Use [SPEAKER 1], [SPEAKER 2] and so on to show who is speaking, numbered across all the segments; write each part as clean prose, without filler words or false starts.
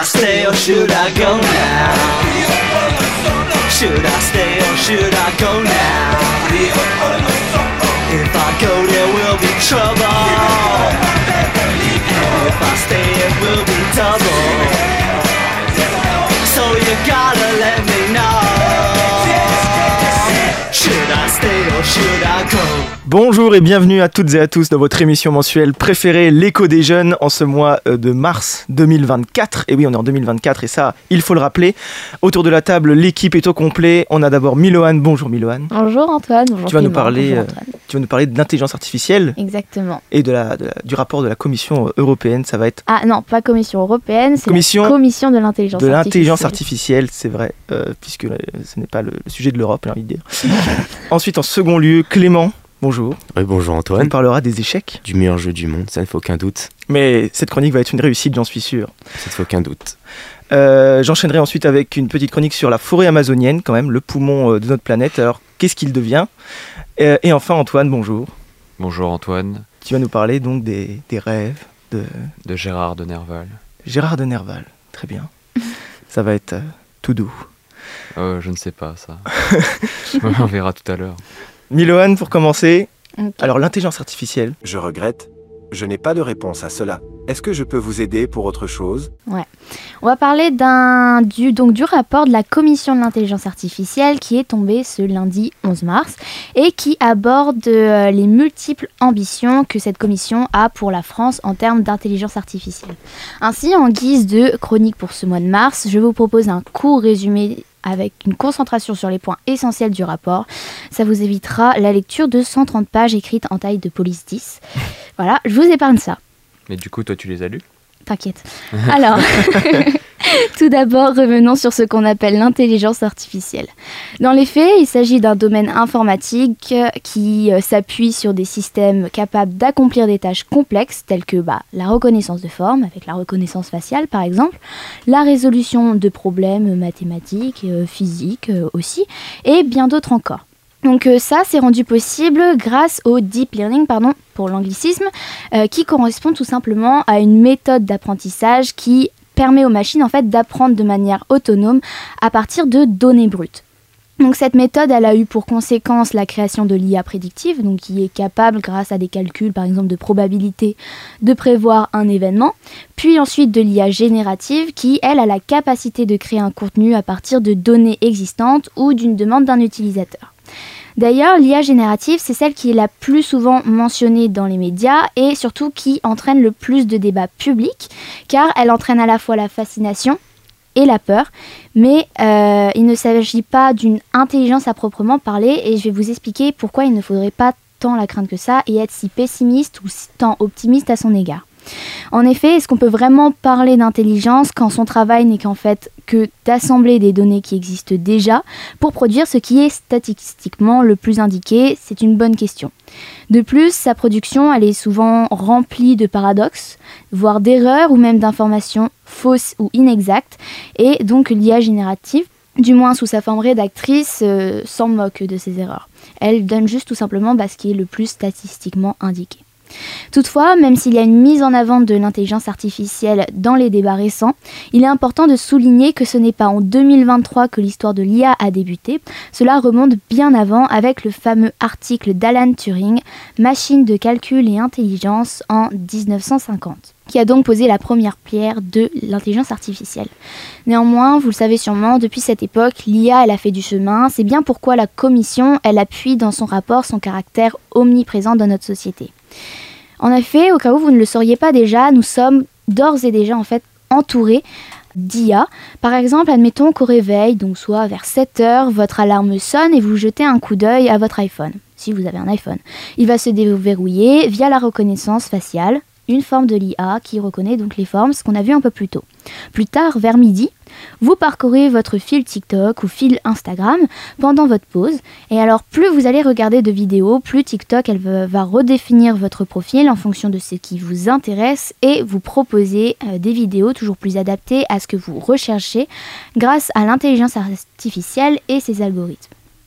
[SPEAKER 1] stay or should I go now? Should I stay or should I go now? If I go there will be trouble, and if I stay it will be double. So you gotta let me know. Should I stay or should I go?
[SPEAKER 2] Bonjour et bienvenue à toutes et à tous dans votre émission mensuelle préférée, l'écho des jeunes, en ce mois de mars 2024. Et oui, on est en 2024 et ça, il faut le rappeler. Autour de la table, l'équipe est au complet. On a d'abord Miloan. Bonjour Miloan.
[SPEAKER 3] Bonjour Antoine. Bonjour
[SPEAKER 2] tu vas nous
[SPEAKER 3] parler
[SPEAKER 2] de l'intelligence artificielle.
[SPEAKER 3] Exactement.
[SPEAKER 2] Et du rapport de la Commission européenne. Ça va être...
[SPEAKER 3] Ah non, pas Commission européenne, c'est la Commission de l'intelligence artificielle.
[SPEAKER 2] De l'intelligence artificielle, c'est vrai, puisque ce n'est pas le sujet de l'Europe, j'ai envie de dire. Ensuite, en second lieu, Clément. Bonjour.
[SPEAKER 4] Oui, bonjour Antoine.
[SPEAKER 2] On parlera des échecs.
[SPEAKER 4] Du meilleur jeu du monde, ça ne fait aucun doute.
[SPEAKER 2] Mais cette chronique va être une réussite, j'en suis sûr.
[SPEAKER 4] Ça ne fait aucun doute.
[SPEAKER 2] J'enchaînerai ensuite avec une petite chronique sur la forêt amazonienne, quand même, le poumon de notre planète. Alors, qu'est-ce qu'il devient? Et enfin, Antoine, bonjour.
[SPEAKER 5] Bonjour Antoine.
[SPEAKER 2] Tu vas nous parler donc des rêves
[SPEAKER 5] de Gérard de Nerval.
[SPEAKER 2] Gérard de Nerval, très bien. Ça va être tout doux.
[SPEAKER 5] Je ne sais pas, ça. On verra tout à l'heure.
[SPEAKER 2] Miloan, pour commencer.
[SPEAKER 3] Okay.
[SPEAKER 2] Alors, l'intelligence artificielle.
[SPEAKER 6] Je regrette, je n'ai pas de réponse à cela. Est-ce que je peux vous aider pour autre chose?
[SPEAKER 3] Ouais. On va parler du rapport de la Commission de l'intelligence artificielle qui est tombé ce lundi 11 mars et qui aborde les multiples ambitions que cette commission a pour la France en termes d'intelligence artificielle. Ainsi, en guise de chronique pour ce mois de mars, je vous propose un court résumé avec une concentration sur les points essentiels du rapport. Ça vous évitera la lecture de 130 pages écrites en taille de police 10. Voilà, je vous épargne ça.
[SPEAKER 5] Mais du coup, toi, tu les as lus ?
[SPEAKER 3] T'inquiète. Alors, tout d'abord, revenons sur ce qu'on appelle l'intelligence artificielle. Dans les faits, il s'agit d'un domaine informatique qui s'appuie sur des systèmes capables d'accomplir des tâches complexes telles que la reconnaissance de forme, avec la reconnaissance faciale par exemple, la résolution de problèmes mathématiques, physiques aussi, et bien d'autres encore. Donc ça, c'est rendu possible grâce au deep learning, pour l'anglicisme, qui correspond tout simplement à une méthode d'apprentissage qui permet aux machines en fait d'apprendre de manière autonome à partir de données brutes. Donc cette méthode, elle a eu pour conséquence la création de l'IA prédictive, donc qui est capable, grâce à des calculs par exemple de probabilité, de prévoir un événement, puis ensuite de l'IA générative qui, elle, a la capacité de créer un contenu à partir de données existantes ou d'une demande d'un utilisateur. D'ailleurs, l'IA générative, c'est celle qui est la plus souvent mentionnée dans les médias et surtout qui entraîne le plus de débats publics, car elle entraîne à la fois la fascination et la peur, mais il ne s'agit pas d'une intelligence à proprement parler et je vais vous expliquer pourquoi il ne faudrait pas tant la craindre que ça et être si pessimiste ou tant optimiste à son égard. En effet, est-ce qu'on peut vraiment parler d'intelligence quand son travail n'est qu'en fait que d'assembler des données qui existent déjà pour produire ce qui est statistiquement le plus indiqué? C'est une bonne question. De plus, sa production, elle est souvent remplie de paradoxes, voire d'erreurs ou même d'informations fausses ou inexactes, et donc l'IA générative, du moins sous sa forme rédactrice, s'en moque de ces erreurs. Elle donne juste tout simplement ce qui est le plus statistiquement indiqué. Toutefois, même s'il y a une mise en avant de l'intelligence artificielle dans les débats récents, il est important de souligner que ce n'est pas en 2023 que l'histoire de l'IA a débuté. Cela remonte bien avant avec le fameux article d'Alan Turing, Machine de calcul et intelligence en 1950, qui a donc posé la première pierre de l'intelligence artificielle. Néanmoins, vous le savez sûrement, depuis cette époque, l'IA elle a fait du chemin. C'est bien pourquoi la Commission elle appuie dans son rapport son caractère omniprésent dans notre société. En effet, au cas où vous ne le sauriez pas déjà, nous sommes d'ores et déjà en fait entourés d'IA. Par exemple, admettons qu'au réveil, donc soit vers 7h, votre alarme sonne et vous jetez un coup d'œil à votre iPhone, si vous avez un iPhone. Il va se déverrouiller via la reconnaissance faciale, une forme de l'IA qui reconnaît donc les formes, ce qu'on a vu un peu plus tôt. Plus tard, vers midi, vous parcourez votre fil TikTok ou fil Instagram pendant votre pause. Et alors, plus vous allez regarder de vidéos, plus TikTok elle va redéfinir votre profil en fonction de ce qui vous intéresse et vous proposer des vidéos toujours plus adaptées à ce que vous recherchez grâce à l'intelligence artificielle et ses algorithmes.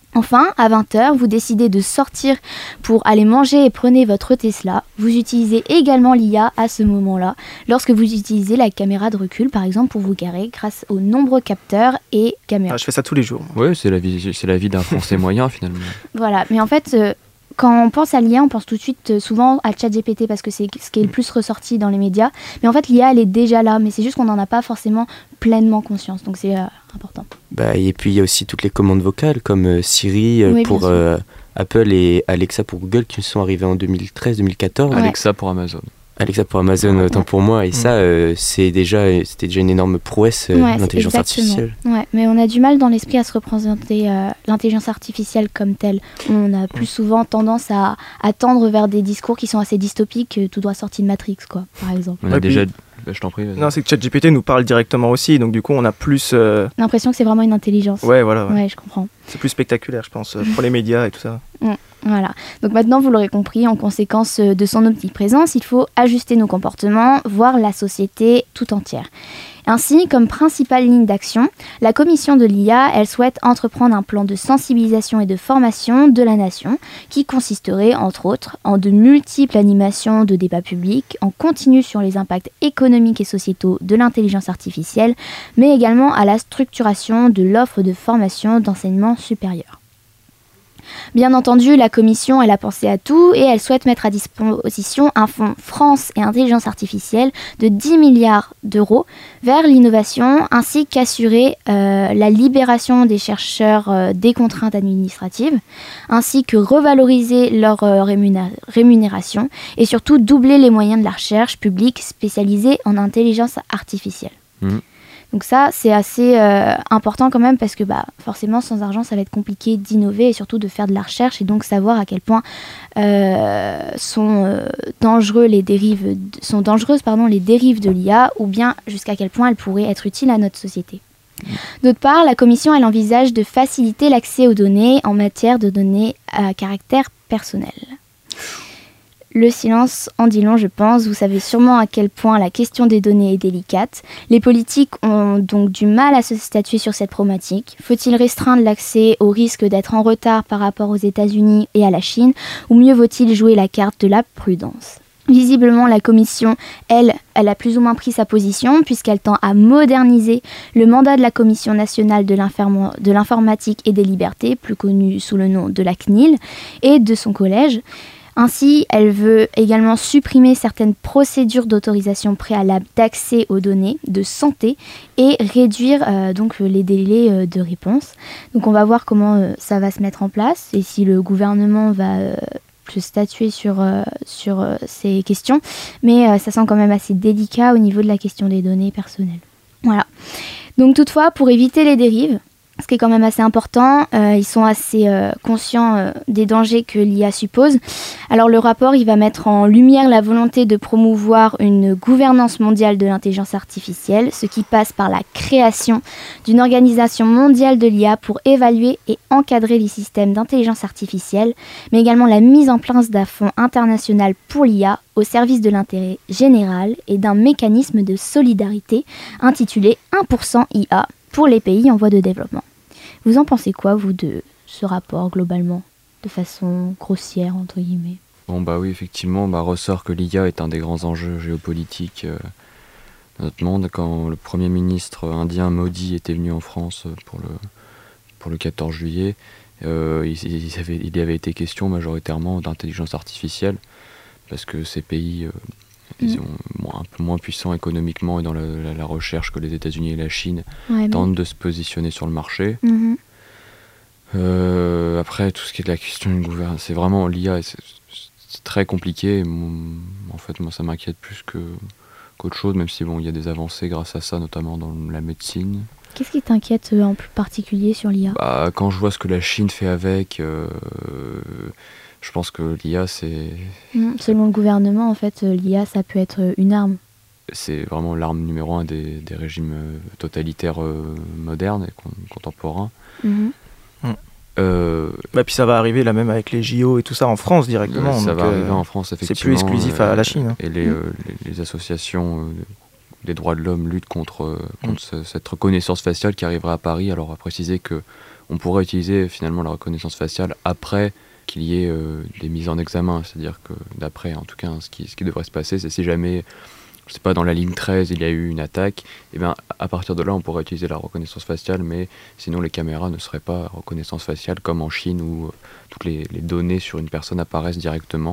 [SPEAKER 3] Enfin, à 20h, vous décidez de sortir pour aller manger et prenez votre Tesla. Vous utilisez également l'IA à ce moment-là, lorsque vous utilisez la caméra de recul, par exemple, pour vous garer grâce aux nombreux capteurs et caméras.
[SPEAKER 2] Ah, je fais ça tous les jours.
[SPEAKER 5] Ouais, c'est la vie d'un Français moyen finalement.
[SPEAKER 3] Voilà, mais en fait, quand on pense à l'IA, on pense tout de suite souvent à ChatGPT parce que c'est ce qui est le plus ressorti dans les médias. Mais en fait, l'IA, elle est déjà là, mais c'est juste qu'on n'en a pas forcément pleinement conscience. Donc c'est important.
[SPEAKER 4] Et puis il y a aussi toutes les commandes vocales comme Siri
[SPEAKER 3] Oui,
[SPEAKER 4] pour Apple et Alexa pour Google qui sont arrivées en 2013-2014.
[SPEAKER 3] Ouais.
[SPEAKER 5] Alexa pour Amazon.
[SPEAKER 4] Alexa pour Amazon, autant pour moi. Et ça, c'était déjà une énorme prouesse,
[SPEAKER 3] Ouais,
[SPEAKER 4] l'intelligence artificielle.
[SPEAKER 3] Ouais, mais on a du mal dans l'esprit à se représenter l'intelligence artificielle comme telle. On a plus souvent tendance à tendre vers des discours qui sont assez dystopiques, tout droit sorti de Matrix, quoi, par exemple.
[SPEAKER 5] On a
[SPEAKER 2] Ouais,
[SPEAKER 5] déjà...
[SPEAKER 2] puis-
[SPEAKER 5] je t'en prie, vas-y.
[SPEAKER 2] Non, c'est que ChatGPT nous parle directement aussi, donc du coup, on a plus.
[SPEAKER 3] L'impression que c'est vraiment une intelligence.
[SPEAKER 2] Ouais, voilà.
[SPEAKER 3] Ouais, je comprends.
[SPEAKER 2] C'est plus spectaculaire, je pense, pour les médias et tout ça.
[SPEAKER 3] Voilà. Donc maintenant, vous l'aurez compris, en conséquence de son omniprésence, il faut ajuster nos comportements, voire la société tout entière. Ainsi, comme principale ligne d'action, la commission de l'IA, elle souhaite entreprendre un plan de sensibilisation et de formation de la nation qui consisterait, entre autres, en de multiples animations de débats publics, en continu sur les impacts économiques et sociétaux de l'intelligence artificielle, mais également à la structuration de l'offre de formation d'enseignement supérieur. Bien entendu, la commission, elle a pensé à tout et elle souhaite mettre à disposition un fonds France et intelligence artificielle de 10 milliards d'euros vers l'innovation ainsi qu'assurer la libération des chercheurs des contraintes administratives ainsi que revaloriser leur rémunération et surtout doubler les moyens de la recherche publique spécialisée en intelligence artificielle. Donc ça, c'est assez important quand même parce que forcément, sans argent, ça va être compliqué d'innover et surtout de faire de la recherche et donc savoir à quel point sont dangereuses les dérives de l'IA ou bien jusqu'à quel point elles pourraient être utiles à notre société. D'autre part, la Commission, elle envisage de faciliter l'accès aux données en matière de données à caractère personnel. Le silence en dit long, je pense. Vous savez sûrement à quel point la question des données est délicate. Les politiques ont donc du mal à se statuer sur cette problématique. Faut-il restreindre l'accès au risque d'être en retard par rapport aux États-Unis et à la Chine, ou mieux vaut-il jouer la carte de la prudence ? Visiblement, la Commission, elle a plus ou moins pris sa position puisqu'elle tend à moderniser le mandat de la Commission nationale de l'informatique et des libertés, plus connue sous le nom de la CNIL, et de son collège. Ainsi, elle veut également supprimer certaines procédures d'autorisation préalable d'accès aux données de santé et réduire donc les délais de réponse. Donc on va voir comment ça va se mettre en place et si le gouvernement va se statuer sur ces questions. Mais ça semble quand même assez délicat au niveau de la question des données personnelles. Voilà. Donc toutefois, pour éviter les dérives, ce qui est quand même assez important, ils sont assez conscients des dangers que l'IA suppose. Alors le rapport, il va mettre en lumière la volonté de promouvoir une gouvernance mondiale de l'intelligence artificielle, ce qui passe par la création d'une organisation mondiale de l'IA pour évaluer et encadrer les systèmes d'intelligence artificielle, mais également la mise en place d'un fonds international pour l'IA au service de l'intérêt général et d'un mécanisme de solidarité intitulé 1% IA pour les pays en voie de développement. Vous en pensez quoi, vous, de ce rapport, globalement, de façon grossière, entre guillemets ?
[SPEAKER 5] Bon, oui, effectivement, ressort que l'IA est un des grands enjeux géopolitiques de notre monde. Quand le Premier ministre indien Modi était venu en France pour le 14 juillet, il y avait été question majoritairement d'intelligence artificielle, parce que ces pays ils sont un peu moins puissants économiquement et dans la recherche que les États-Unis et la Chine tentent de se positionner sur le marché. Après, tout ce qui est de la question d'une gouvernance, c'est vraiment l'IA, c'est très compliqué. En fait, moi, ça m'inquiète plus qu'autre chose, même si il y a des avancées grâce à ça, notamment dans la médecine.
[SPEAKER 3] Qu'est-ce qui t'inquiète en plus particulier sur l'IA ?
[SPEAKER 5] Quand je vois ce que la Chine fait avec, je pense que l'IA, c'est...
[SPEAKER 3] Selon le gouvernement, en fait, l'IA, ça peut être une arme.
[SPEAKER 5] C'est vraiment l'arme numéro 1 des régimes totalitaires modernes et contemporains.
[SPEAKER 2] Puis ça va arriver là même avec les JO et tout ça en France directement.
[SPEAKER 5] Ça
[SPEAKER 2] donc,
[SPEAKER 5] va arriver en France, effectivement.
[SPEAKER 2] C'est plus exclusif à la Chine.
[SPEAKER 5] Et les associations des droits de l'homme luttent contre cette reconnaissance faciale qui arrivera à Paris. Alors à préciser que on pourrait utiliser finalement la reconnaissance faciale après qu'il y ait des mises en examen. C'est-à-dire que d'après, en tout cas, ce qui devrait se passer, c'est si jamais, je sais pas, dans la ligne 13, il y a eu une attaque, et bien à partir de là, on pourrait utiliser la reconnaissance faciale, mais sinon les caméras ne seraient pas reconnaissance faciale comme en Chine où toutes les données sur une personne apparaissent directement.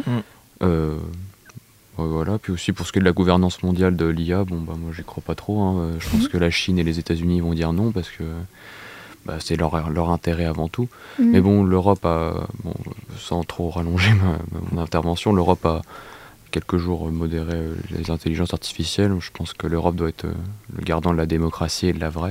[SPEAKER 5] Voilà. Puis aussi pour ce qui est de la gouvernance mondiale de l'IA, moi j'y crois pas trop. Hein. Je pense que la Chine et les États-Unis vont dire non parce que c'est leur intérêt avant tout. Mais bon, l'Europe a, sans trop rallonger mon intervention, l'Europe a quelques jours modéré les intelligences artificielles. Je pense que l'Europe doit être le gardant de la démocratie et de la vraie.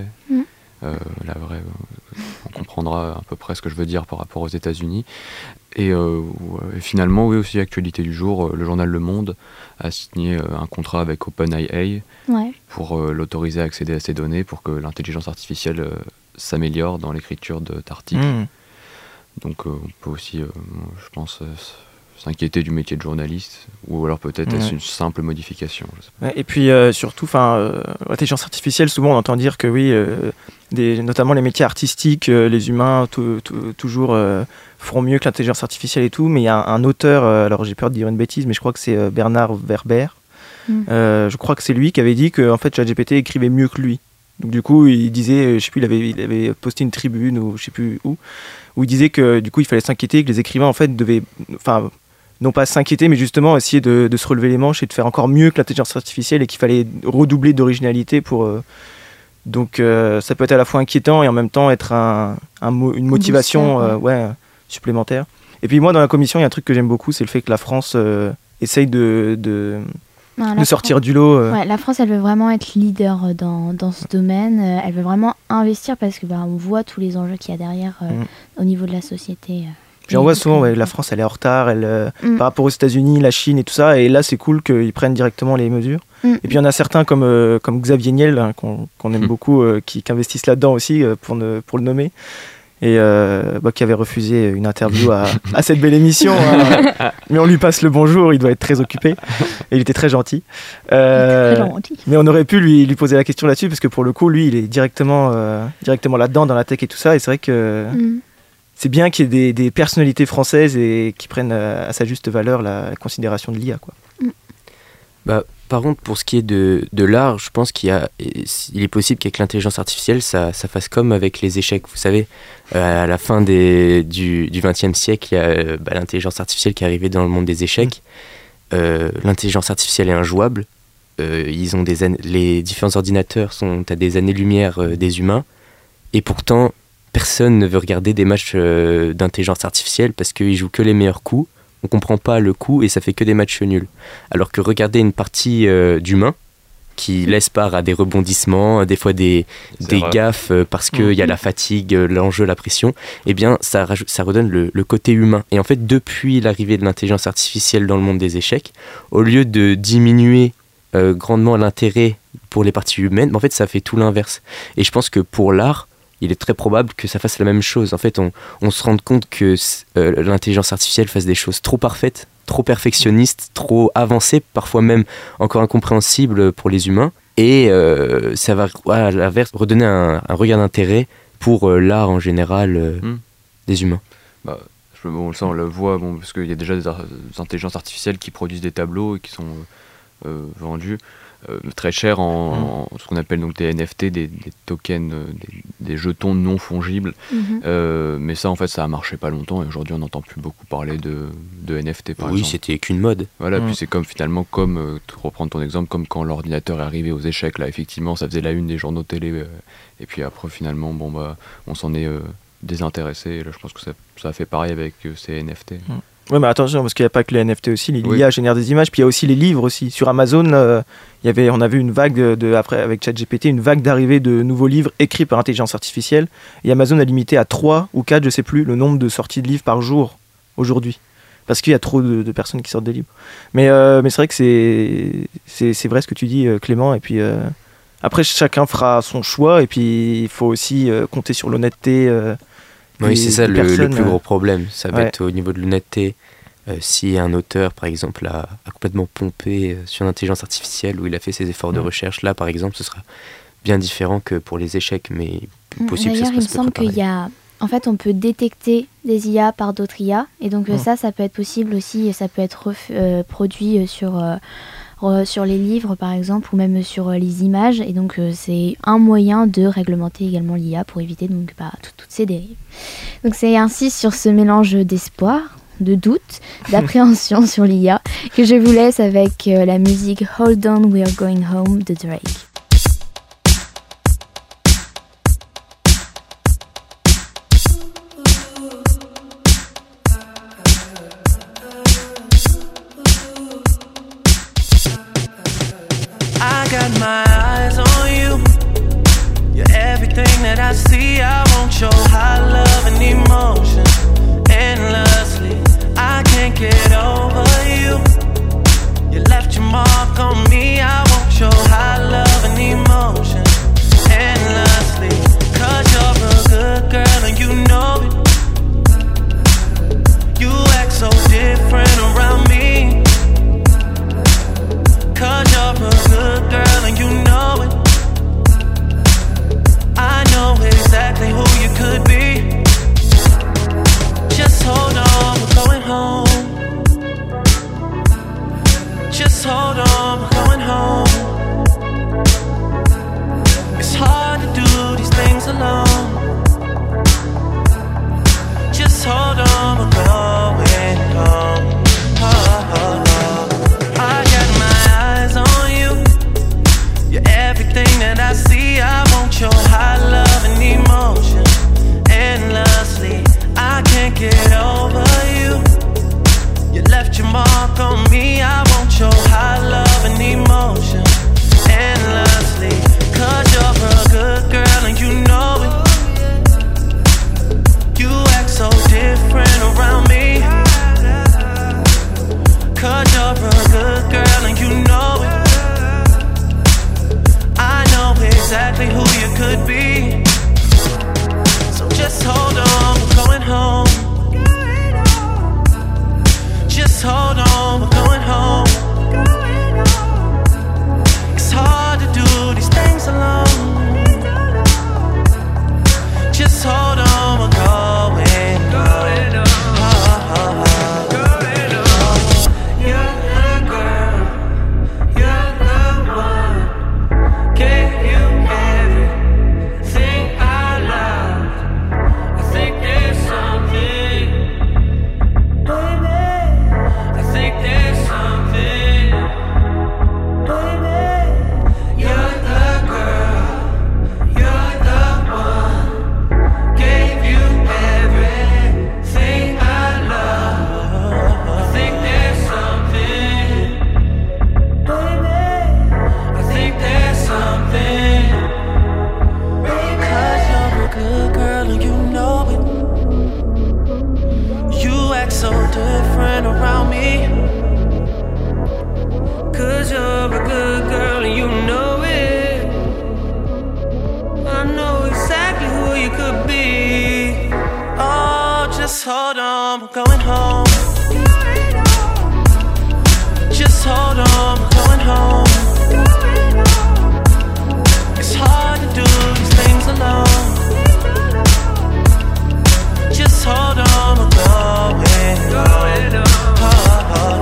[SPEAKER 5] La vraie, on comprendra à peu près ce que je veux dire par rapport aux États-Unis. Et finalement, oui, aussi actualité du jour, le journal Le Monde a signé un contrat avec OpenAI pour l'autoriser à accéder à ces données pour que l'intelligence artificielle s'améliore dans l'écriture d'articles. Donc on peut aussi, je pense, s'inquiéter du métier de journaliste, ou alors peut-être est-ce une simple modification. Je sais pas.
[SPEAKER 2] Et puis surtout, l'intelligence artificielle, souvent on entend dire que oui, notamment les métiers artistiques, les humains toujours feront mieux que l'intelligence artificielle et tout, mais il y a un auteur, alors j'ai peur de dire une bêtise, mais je crois que c'est Bernard Werber, je crois que c'est lui qui avait dit que en fait, ChatGPT écrivait mieux que lui. Donc du coup, il disait, je sais plus, il avait posté une tribune ou je sais plus où il disait que du coup, il fallait s'inquiéter, que les écrivains en fait devaient, non pas s'inquiéter, mais justement essayer de se relever les manches et de faire encore mieux que l'intelligence artificielle et qu'il fallait redoubler d'originalité pour... Donc ça peut être à la fois inquiétant et en même temps être une motivation supplémentaire. Et puis moi, dans la commission, il y a un truc que j'aime beaucoup, c'est le fait que la France essaye de sortir du lot.
[SPEAKER 3] La France, elle veut vraiment être leader dans ce domaine. Elle veut vraiment investir parce que on voit tous les enjeux qu'il y a derrière au niveau de la société.
[SPEAKER 2] Puis on voit souvent la France, elle est en retard par rapport aux États-Unis, la Chine et tout ça. Et là, c'est cool qu'ils prennent directement les mesures. Et puis il y en a certains comme Xavier Niel, hein, qu'on aime beaucoup, qui investissent là-dedans aussi pour le nommer. Et qui avait refusé une interview à cette belle émission. Hein. Mais on lui passe le bonjour, il doit être très occupé. Et il était très gentil. Mais on aurait pu lui poser la question là-dessus, parce que pour le coup, lui, il est directement là-dedans, dans la tech et tout ça. Et c'est vrai que c'est bien qu'il y ait des personnalités françaises et qui prennent à sa juste valeur la considération de l'IA, quoi.
[SPEAKER 4] Par contre, pour ce qui est de l'art, je pense il est possible qu'avec l'intelligence artificielle, ça fasse comme avec les échecs. Vous savez, à la fin du XXe siècle, il y a l'intelligence artificielle qui est arrivée dans le monde des échecs. L'intelligence artificielle est injouable. Les différents ordinateurs sont à des années-lumière des humains. Et pourtant, personne ne veut regarder des matchs d'intelligence artificielle parce qu'ils jouent que les meilleurs coups. On comprend pas le coup et ça fait que des matchs nuls. Alors que regarder une partie d'humains qui laisse part à des rebondissements, des fois des gaffes parce qu'il y a la fatigue, l'enjeu, la pression, eh bien ça redonne le côté humain. Et en fait, depuis l'arrivée de l'intelligence artificielle dans le monde des échecs, au lieu de diminuer grandement l'intérêt pour les parties humaines, en fait ça fait tout l'inverse. Et je pense que pour l'art, il est très probable que ça fasse la même chose. En fait, on se rend compte que l'intelligence artificielle fasse des choses trop parfaites, trop perfectionnistes, trop avancées, parfois même encore incompréhensibles pour les humains. Et ça va, à l'inverse, redonner un regard d'intérêt pour l'art en général des humains.
[SPEAKER 5] Ça, on le voit, parce qu'il y a déjà des intelligences artificielles qui produisent des tableaux et qui sont vendus très cher en ce qu'on appelle donc des NFT, des tokens, des jetons non fongibles. Mais ça, en fait, ça a marché pas longtemps et aujourd'hui, on n'entend plus beaucoup parler de NFT, par exemple.
[SPEAKER 4] Oui, c'était qu'une mode.
[SPEAKER 5] Voilà, puis c'est comme pour reprendre ton exemple, comme quand l'ordinateur est arrivé aux échecs, là, effectivement, ça faisait la une des journaux télé. Et puis après, finalement, on s'en est désintéressé. Et là, je pense que ça a fait pareil avec ces NFT.
[SPEAKER 2] Oui, mais attention, parce qu'il n'y a pas que les NFT aussi, l'IA génère des images, puis il y a aussi les livres aussi. Sur Amazon, on a vu une vague, après avec ChatGPT, une vague d'arrivée de nouveaux livres écrits par intelligence artificielle. Et Amazon a limité à 3 ou 4, je ne sais plus, le nombre de sorties de livres par jour aujourd'hui. Parce qu'il y a trop de personnes qui sortent des livres. Mais c'est vrai que c'est vrai ce que tu dis, Clément. Et puis après, chacun fera son choix, et puis il faut aussi compter sur l'honnêteté.
[SPEAKER 4] Oui, c'est ça le plus gros problème. Ça va être au niveau de l'honnêteté. Si un auteur, par exemple, a complètement pompé sur l'intelligence artificielle, où il a fait ses efforts de recherche, là, par exemple, ce sera bien différent que pour les échecs. Mais possible que ça se
[SPEAKER 3] D'ailleurs, il me
[SPEAKER 4] passe
[SPEAKER 3] semble qu'il y a... En fait, on peut détecter des IA par d'autres IA. Et donc ça peut être possible aussi. Et ça peut être produit sur les livres, par exemple, ou même sur les images. Et donc, c'est un moyen de réglementer également l'IA pour éviter donc, toutes ces dérives. Donc, c'est ainsi sur ce mélange d'espoir, de doute, d'appréhension sur l'IA que je vous laisse avec la musique Hold On, We're Going Home de Drake.
[SPEAKER 1] I got my eyes on you. You're everything that I see. I want your high love and emotion endlessly. I can't get over you. You left your mark on me. I want your high love and emotion endlessly. 'Cause you're a good girl and you know it. You act so different around me. 'Cause you're a good girl and you know it. I know exactly who you could be. Just hold on, we're going home. Just hold on, we're going home. It's hard to do these things alone. Just hold on, we're going home. Oh, oh, oh. I got my eyes on you. You're everything that I see. I want your high love and emotion endlessly. I can't get over you. You left your mark on me. I want your high love and emotion endlessly. 'Cause you're a good girl and you know it. You act so different around me. 'Cause you're a good girl and you know it. I know exactly who you could be. So just hold on, we're going home. Just hold on, we're going home. It's hard to do these things alone. Just hold on, we're going home. Oh, oh, oh. You're the girl, you're the one. Gave you everything I love. I think there's something, baby. I think there's something, baby. You're the girl, you're the one. Gave you everything I love. I think there's something, baby. I think there's something. 'Cause you're a good girl and you know it. You act so different around me. 'Cause you're a good girl and you know it. I know exactly who you could be. Oh, just hold on, we're going home. Just hold on, we're going home. It's hard to do these things alone. Just hold on, we're going home. Oh, oh,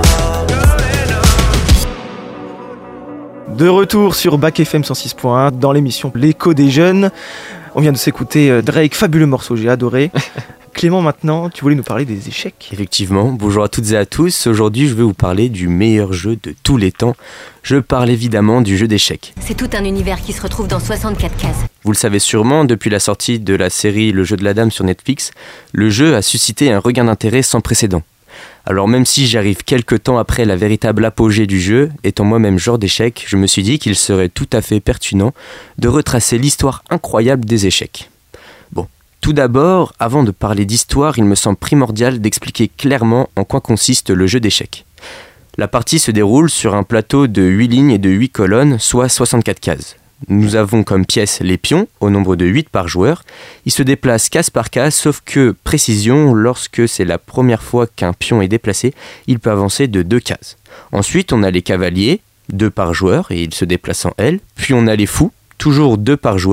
[SPEAKER 1] oh.
[SPEAKER 2] De retour sur Bac FM 106.1 dans l'émission L'écho des jeunes. On vient de s'écouter Drake, fabuleux morceau, j'ai adoré. Clément, maintenant, tu voulais nous parler des échecs.
[SPEAKER 4] Effectivement, bonjour à toutes et à tous. Aujourd'hui, je vais vous parler du meilleur jeu de tous les temps. Je parle évidemment du jeu d'échecs.
[SPEAKER 7] C'est tout un univers qui se retrouve dans 64 cases.
[SPEAKER 4] Vous le savez sûrement, depuis la sortie de la série Le jeu de la dame sur Netflix, le jeu a suscité un regain d'intérêt sans précédent. Alors même si j'arrive quelques temps après la véritable apogée du jeu, étant moi-même joueur d'échecs, je me suis dit qu'il serait tout à fait pertinent de retracer l'histoire incroyable des échecs. Bon, tout d'abord, avant de parler d'histoire, il me semble primordial d'expliquer clairement en quoi consiste le jeu d'échecs. La partie se déroule sur un plateau de 8 lignes et de 8 colonnes, soit 64 cases. Nous avons comme pièces les pions, au nombre de 8 par joueur. Ils se déplacent case par case, sauf que, précision, lorsque c'est la première fois qu'un pion est déplacé, il peut avancer de 2 cases. Ensuite, on a les cavaliers, 2 par joueur, et ils se déplacent en L. Puis on a les fous, toujours 2 par joueur,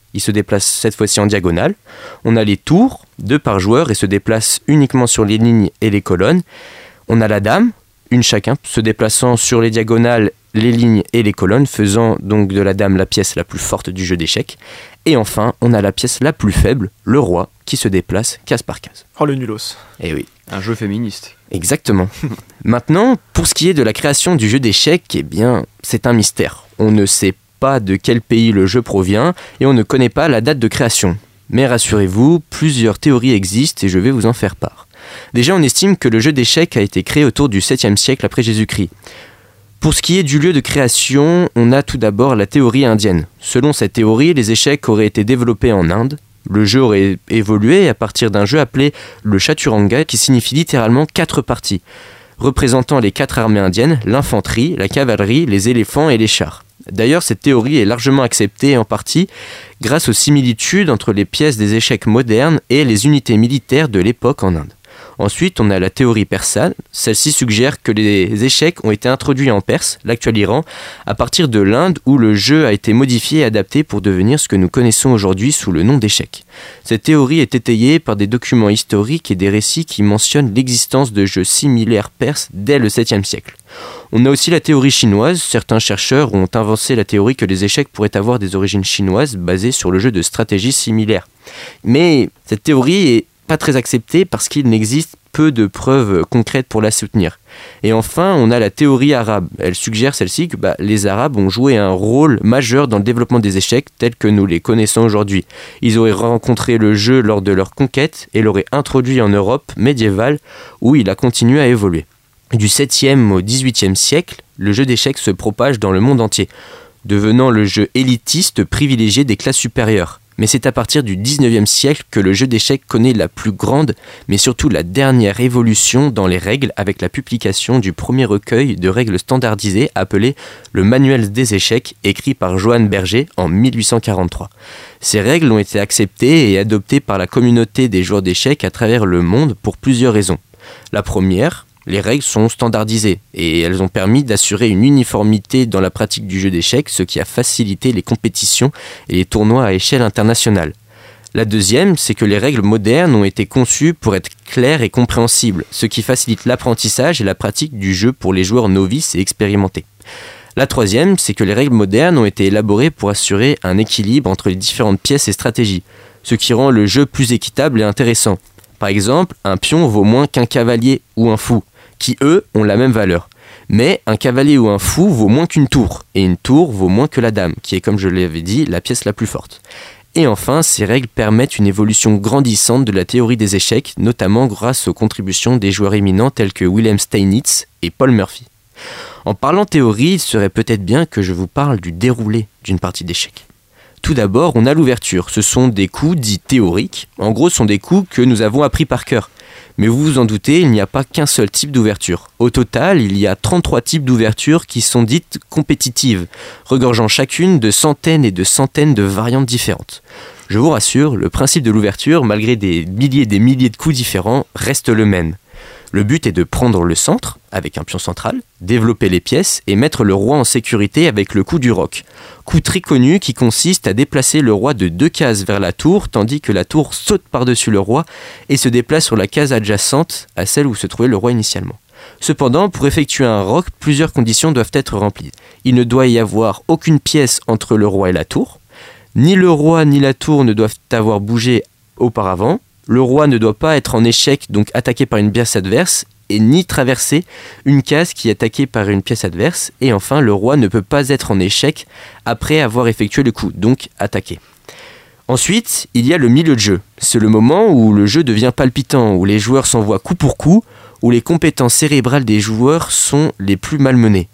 [SPEAKER 4] il se déplace cette fois-ci en diagonale. On a les tours, 2 par joueur, et se déplacent uniquement sur les lignes et les colonnes. On a la dame, une chacun, se déplaçant sur les diagonales, les lignes et les colonnes, faisant donc de la dame la pièce la plus forte du jeu d'échecs. Et enfin, on a la pièce la plus faible, le roi, qui se déplace case par case.
[SPEAKER 2] Oh, le nulos.
[SPEAKER 4] Eh oui.
[SPEAKER 5] Un jeu féministe.
[SPEAKER 4] Exactement. Maintenant, pour ce qui est de la création du jeu d'échecs, eh bien, c'est un mystère. On ne sait pas de quel pays le jeu provient et on ne connaît pas la date de création. Mais rassurez-vous, plusieurs théories existent et je vais vous en faire part. Déjà, on estime que le jeu d'échecs a été créé autour du 7e siècle après Jésus-Christ. Pour ce qui est du lieu de création, on a tout d'abord la théorie indienne. Selon cette théorie, les échecs auraient été développés en Inde. Le jeu aurait évolué à partir d'un jeu appelé le Chaturanga, qui signifie littéralement 4 parties, représentant les 4 armées indiennes, l'infanterie, la cavalerie, les éléphants et les chars. D'ailleurs, cette théorie est largement acceptée en partie grâce aux similitudes entre les pièces des échecs modernes et les unités militaires de l'époque en Inde. Ensuite, on a la théorie persane. Celle-ci suggère que les échecs ont été introduits en Perse, l'actuel Iran, à partir de l'Inde où le jeu a été modifié et adapté pour devenir ce que nous connaissons aujourd'hui sous le nom d'échec. Cette théorie est étayée par des documents historiques et des récits qui mentionnent l'existence de jeux similaires perses dès le 7e siècle. On a aussi la théorie chinoise. Certains chercheurs ont avancé la théorie que les échecs pourraient avoir des origines chinoises basées sur le jeu de stratégie similaire. Mais cette théorie est pas très acceptée parce qu'il n'existe peu de preuves concrètes pour la soutenir. Et enfin, on a la théorie arabe. Elle suggère celle-ci que les Arabes ont joué un rôle majeur dans le développement des échecs tels que nous les connaissons aujourd'hui. Ils auraient rencontré le jeu lors de leur conquête et l'auraient introduit en Europe médiévale où il a continué à évoluer. Du 7e au 18e siècle, le jeu d'échecs se propage dans le monde entier, devenant le jeu élitiste privilégié des classes supérieures. Mais c'est à partir du 19e siècle que le jeu d'échecs connaît la plus grande, mais surtout la dernière évolution dans les règles avec la publication du premier recueil de règles standardisées appelé le Manuel des échecs, écrit par Johann Berger en 1843. Ces règles ont été acceptées et adoptées par la communauté des joueurs d'échecs à travers le monde pour plusieurs raisons. La première, les règles sont standardisées et elles ont permis d'assurer une uniformité dans la pratique du jeu d'échecs, ce qui a facilité les compétitions et les tournois à échelle internationale. La deuxième, c'est que les règles modernes ont été conçues pour être claires et compréhensibles, ce qui facilite l'apprentissage et la pratique du jeu pour les joueurs novices et expérimentés. La troisième, c'est que les règles modernes ont été élaborées pour assurer un équilibre entre les différentes pièces et stratégies, ce qui rend le jeu plus équitable et intéressant. Par exemple, un pion vaut moins qu'un cavalier ou un fou, qui eux ont la même valeur. Mais un cavalier ou un fou vaut moins qu'une tour, et une tour vaut moins que la dame, qui est, comme je l'avais dit, la pièce la plus forte. Et enfin, ces règles permettent une évolution grandissante de la théorie des échecs, notamment grâce aux contributions des joueurs éminents tels que Wilhelm Steinitz et Paul Murphy. En parlant théorie, il serait peut-être bien que je vous parle du déroulé d'une partie d'échecs. Tout d'abord, on a l'ouverture. Ce sont des coups dits théoriques. En gros, ce sont des coups que nous avons appris par cœur. Mais vous vous en doutez, il n'y a pas qu'un seul type d'ouverture. Au total, il y a 33 types d'ouverture qui sont dites compétitives, regorgeant chacune de centaines et de centaines de variantes différentes. Je vous rassure, le principe de l'ouverture, malgré des milliers et des milliers de coups différents, reste le même. Le but est de prendre le centre, avec un pion central, développer les pièces et mettre le roi en sécurité avec le coup du roc. Coup très connu qui consiste à déplacer le roi de 2 cases vers la tour, tandis que la tour saute par-dessus le roi et se déplace sur la case adjacente à celle où se trouvait le roi initialement. Cependant, pour effectuer un roc, plusieurs conditions doivent être remplies. Il ne doit y avoir aucune pièce entre le roi et la tour. Ni le roi ni la tour ne doivent avoir bougé auparavant. Le roi ne doit pas être en échec, donc attaqué par une pièce adverse, et ni traverser une case qui est attaquée par une pièce adverse. Et enfin, le roi ne peut pas être en échec après avoir effectué le coup, donc attaqué. Ensuite, il y a le milieu de jeu. C'est le moment où le jeu devient palpitant, où les joueurs s'envoient coup pour coup, où les compétences cérébrales des joueurs sont les plus malmenées.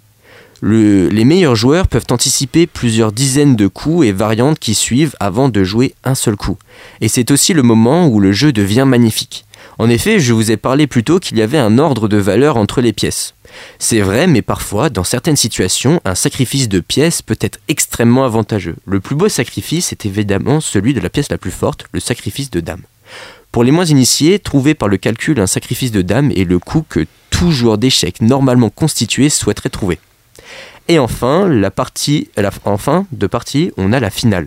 [SPEAKER 4] Les meilleurs joueurs peuvent anticiper plusieurs dizaines de coups et variantes qui suivent avant de jouer un seul coup. Et c'est aussi le moment où le jeu devient magnifique. En effet, je vous ai parlé plus tôt qu'il y avait un ordre de valeur entre les pièces. C'est vrai, mais parfois, dans certaines situations, un sacrifice de pièces peut être extrêmement avantageux. Le plus beau sacrifice est évidemment celui de la pièce la plus forte, le sacrifice de dame. Pour les moins initiés, trouver par le calcul un sacrifice de dame est le coup que tout joueur d'échecs normalement constitué souhaiterait trouver. Et enfin, on a la finale.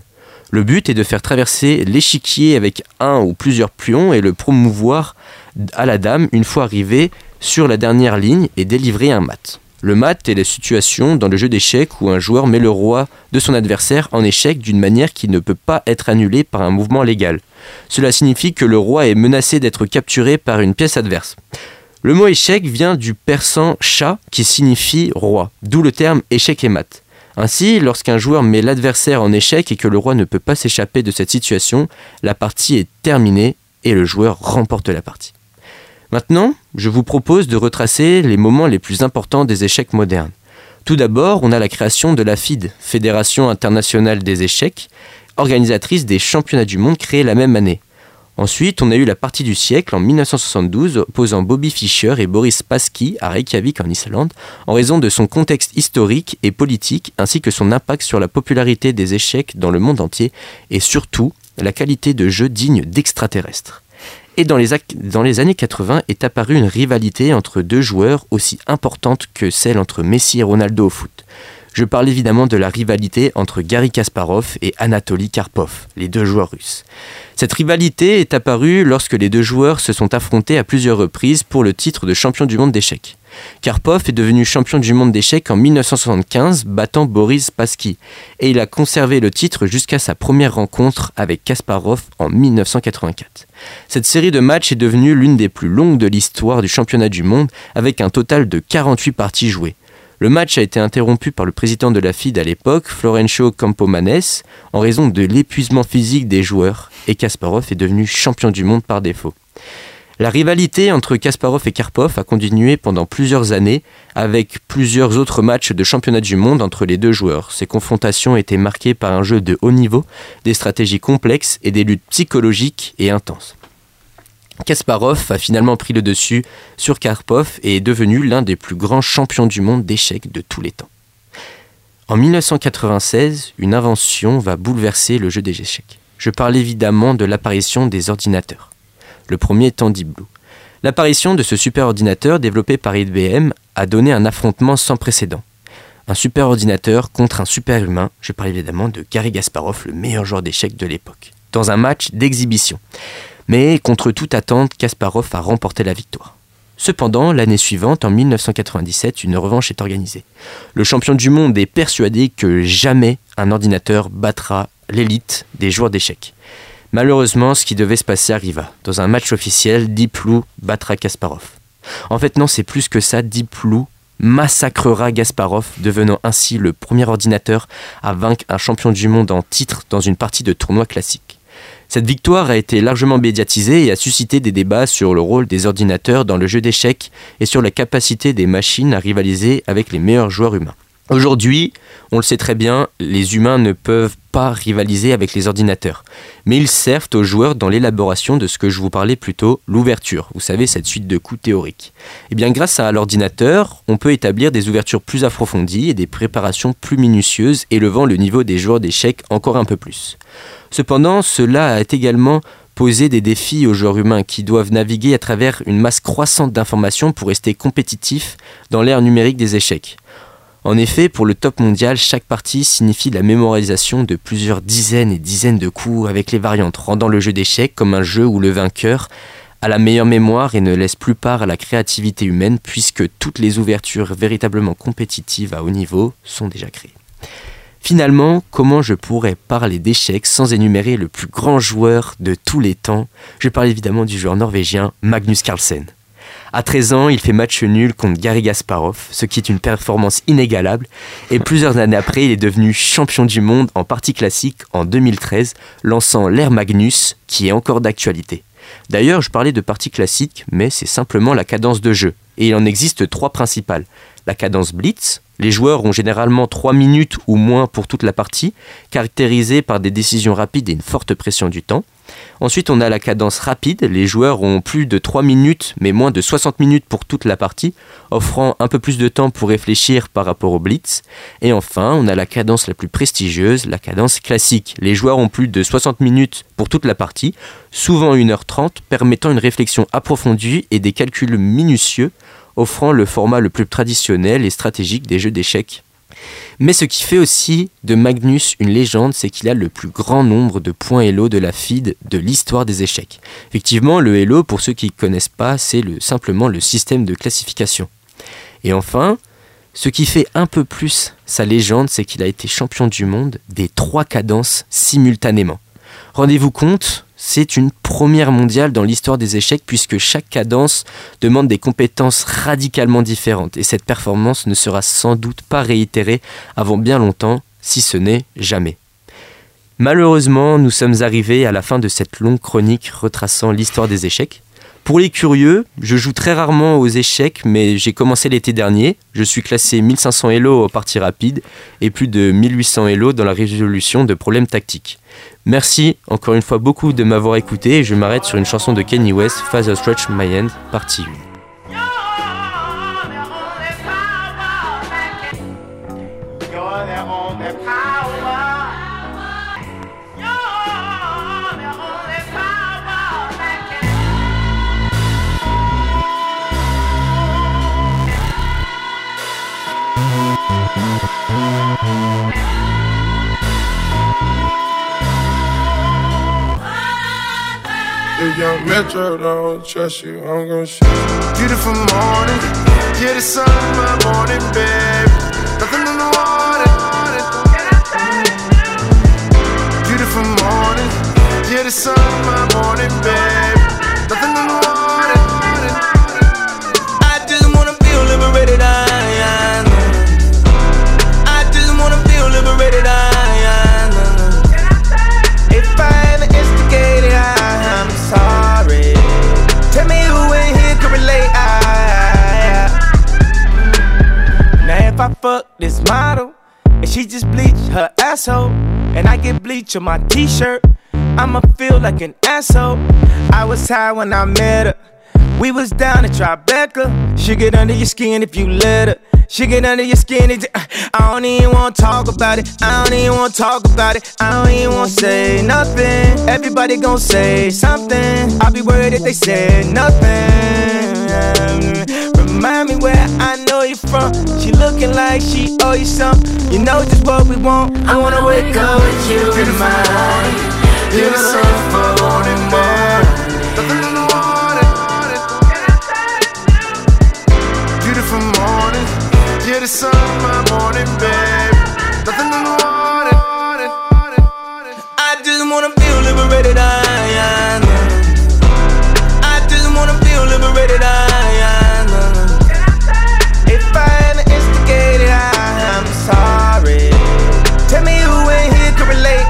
[SPEAKER 4] Le but est de faire traverser l'échiquier avec un ou plusieurs pions et le promouvoir à la dame une fois arrivé sur la dernière ligne et délivrer un mat. Le mat est la situation dans le jeu d'échecs où un joueur met le roi de son adversaire en échec d'une manière qui ne peut pas être annulée par un mouvement légal. Cela signifie que le roi est menacé d'être capturé par une pièce adverse. Le mot échec vient du persan sha qui signifie roi, d'où le terme échec et mat. Ainsi, lorsqu'un joueur met l'adversaire en échec et que le roi ne peut pas s'échapper de cette situation, la partie est terminée et le joueur remporte la partie. Maintenant, je vous propose de retracer les moments les plus importants des échecs modernes. Tout d'abord, on a la création de la FIDE, Fédération internationale des échecs, organisatrice des championnats du monde créés la même année. Ensuite, on a eu la partie du siècle en 1972 opposant Bobby Fischer et Boris Spassky à Reykjavik en Islande en raison de son contexte historique et politique ainsi que son impact sur la popularité des échecs dans le monde entier et surtout la qualité de jeu digne d'extraterrestres. Et dans les années 80 est apparue une rivalité entre deux joueurs aussi importante que celle entre Messi et Ronaldo au foot. Je parle évidemment de la rivalité entre Garry Kasparov et Anatoly Karpov, les deux joueurs russes. Cette rivalité est apparue lorsque les deux joueurs se sont affrontés à plusieurs reprises pour le titre de champion du monde d'échecs. Karpov est devenu champion du monde d'échecs en 1975, battant Boris Spassky, et il a conservé le titre jusqu'à sa première rencontre avec Kasparov en 1984. Cette série de matchs est devenue l'une des plus longues de l'histoire du championnat du monde, avec un total de 48 parties jouées. Le match a été interrompu par le président de la FIDE à l'époque, Florencio Campomanes, en raison de l'épuisement physique des joueurs, et Kasparov est devenu champion du monde par défaut. La rivalité entre Kasparov et Karpov a continué pendant plusieurs années, avec plusieurs autres matchs de championnat du monde entre les deux joueurs. Ces confrontations étaient marquées par un jeu de haut niveau, des stratégies complexes et des luttes psychologiques et intenses. Kasparov a finalement pris le dessus sur Karpov et est devenu l'un des plus grands champions du monde d'échecs de tous les temps. En 1996, une invention va bouleverser le jeu des échecs. Je parle évidemment de l'apparition des ordinateurs. Le premier étant Deep Blue. L'apparition de ce superordinateur développé par IBM a donné un affrontement sans précédent. Un superordinateur contre un superhumain, je parle évidemment de Garry Kasparov, le meilleur joueur d'échecs de l'époque, dans un match d'exhibition. Mais contre toute attente, Kasparov a remporté la victoire. Cependant, l'année suivante, en 1997, une revanche est organisée. Le champion du monde est persuadé que jamais un ordinateur battra l'élite des joueurs d'échecs. Malheureusement, ce qui devait se passer arriva. Dans un match officiel, Deep Blue battra Kasparov. En fait, non, c'est plus que ça. Deep Blue massacrera Kasparov, devenant ainsi le premier ordinateur à vaincre un champion du monde en titre dans une partie de tournoi classique. Cette victoire a été largement médiatisée et a suscité des débats sur le rôle des ordinateurs dans le jeu d'échecs et sur la capacité des machines à rivaliser avec les meilleurs joueurs humains. Aujourd'hui, on le sait très bien, les humains ne peuvent pas rivaliser avec les ordinateurs. Mais ils servent aux joueurs dans l'élaboration de ce que je vous parlais plus tôt, l'ouverture. Vous savez, cette suite de coups théoriques. Et bien, grâce à l'ordinateur, on peut établir des ouvertures plus approfondies et des préparations plus minutieuses, élevant le niveau des joueurs d'échecs encore un peu plus. Cependant, cela a également posé des défis aux joueurs humains qui doivent naviguer à travers une masse croissante d'informations pour rester compétitifs dans l'ère numérique des échecs. En effet, pour le top mondial, chaque partie signifie la mémorisation de plusieurs dizaines et dizaines de coups avec les variantes, rendant le jeu d'échecs comme un jeu où le vainqueur a la meilleure mémoire et ne laisse plus part à la créativité humaine puisque toutes les ouvertures véritablement compétitives à haut niveau sont déjà créées. Finalement, comment je pourrais parler d'échecs sans énumérer le plus grand joueur de tous les temps ? Je parle évidemment du joueur norvégien Magnus Carlsen. À 13 ans, il fait match nul contre Garry Kasparov, ce qui est une performance inégalable. Et plusieurs années après, il est devenu champion du monde en partie classique en 2013, lançant l'ère Magnus, qui est encore d'actualité. D'ailleurs, je parlais de partie classique, mais c'est simplement la cadence de jeu. Et il en existe 3 principales. La cadence Blitz, les joueurs ont généralement 3 minutes ou moins pour toute la partie, caractérisée par des décisions rapides et une forte pression du temps. Ensuite, on a la cadence rapide. Les joueurs ont plus de 3 minutes, mais moins de 60 minutes pour toute la partie, offrant un peu plus de temps pour réfléchir par rapport au blitz. Et enfin, on a la cadence la plus prestigieuse, la cadence classique. Les joueurs ont plus de 60 minutes pour toute la partie, souvent 1h30, permettant une réflexion approfondie et des calculs minutieux, offrant le format le plus traditionnel et stratégique des jeux d'échecs. Mais ce qui fait aussi de Magnus une légende, c'est qu'il a le plus grand nombre de points Elo de la FIDE de l'histoire des échecs. Effectivement, le Elo, pour ceux qui ne connaissent pas, c'est simplement le système de classification. Et enfin, ce qui fait un peu plus sa légende, c'est qu'il a été champion du monde des 3 cadences simultanément. Rendez-vous compte, c'est une première mondiale dans l'histoire des échecs puisque chaque cadence demande des compétences radicalement différentes et cette performance ne sera sans doute pas réitérée avant bien longtemps, si ce n'est jamais. Malheureusement, nous sommes arrivés à la fin de cette longue chronique retraçant l'histoire des échecs. Pour les curieux, je joue très rarement aux échecs, mais j'ai commencé l'été dernier. Je suis classé 1500 Elo aux parties rapides et plus de 1800 Elo dans la résolution de problèmes tactiques. Merci encore une fois beaucoup de m'avoir écouté et je m'arrête sur une chanson de Kanye West, Father Stretch My Hand, partie 1.
[SPEAKER 8] If young Metro don't trust you, I'm gon' shoot you. Beautiful morning, yeah, the sun in my morning, babe. Nothing in the water. Beautiful morning, yeah, the sun in my morning, babe. Nothing in the water.
[SPEAKER 1] I just wanna feel liberated, I just wanna feel liberated, If I ever instigated, I'm sorry. Tell me who in here can relate, Now if I fuck this model and she just bleach her asshole and I get bleach on my t-shirt, I'ma feel like an asshole. I was high when I met her. We was down at Tribeca. She get under your skin if you let her. She get under your skin. I don't even wanna talk about it. I don't even wanna talk about it. I don't even wanna say nothing. Everybody gon' say something. I'll be worried if they say nothing. Remind me where I know you from. She looking like she owe you something. You know just what we want. I wanna wake up with you in mind. Beautiful morning,
[SPEAKER 8] Nothing in the water. Beautiful morning, yeah, the sun in my morning, babe. Nothing in the water.
[SPEAKER 1] I just wanna feel liberated, I just wanna feel liberated, If I ever instigated, I'm sorry. Tell me who in here can relate,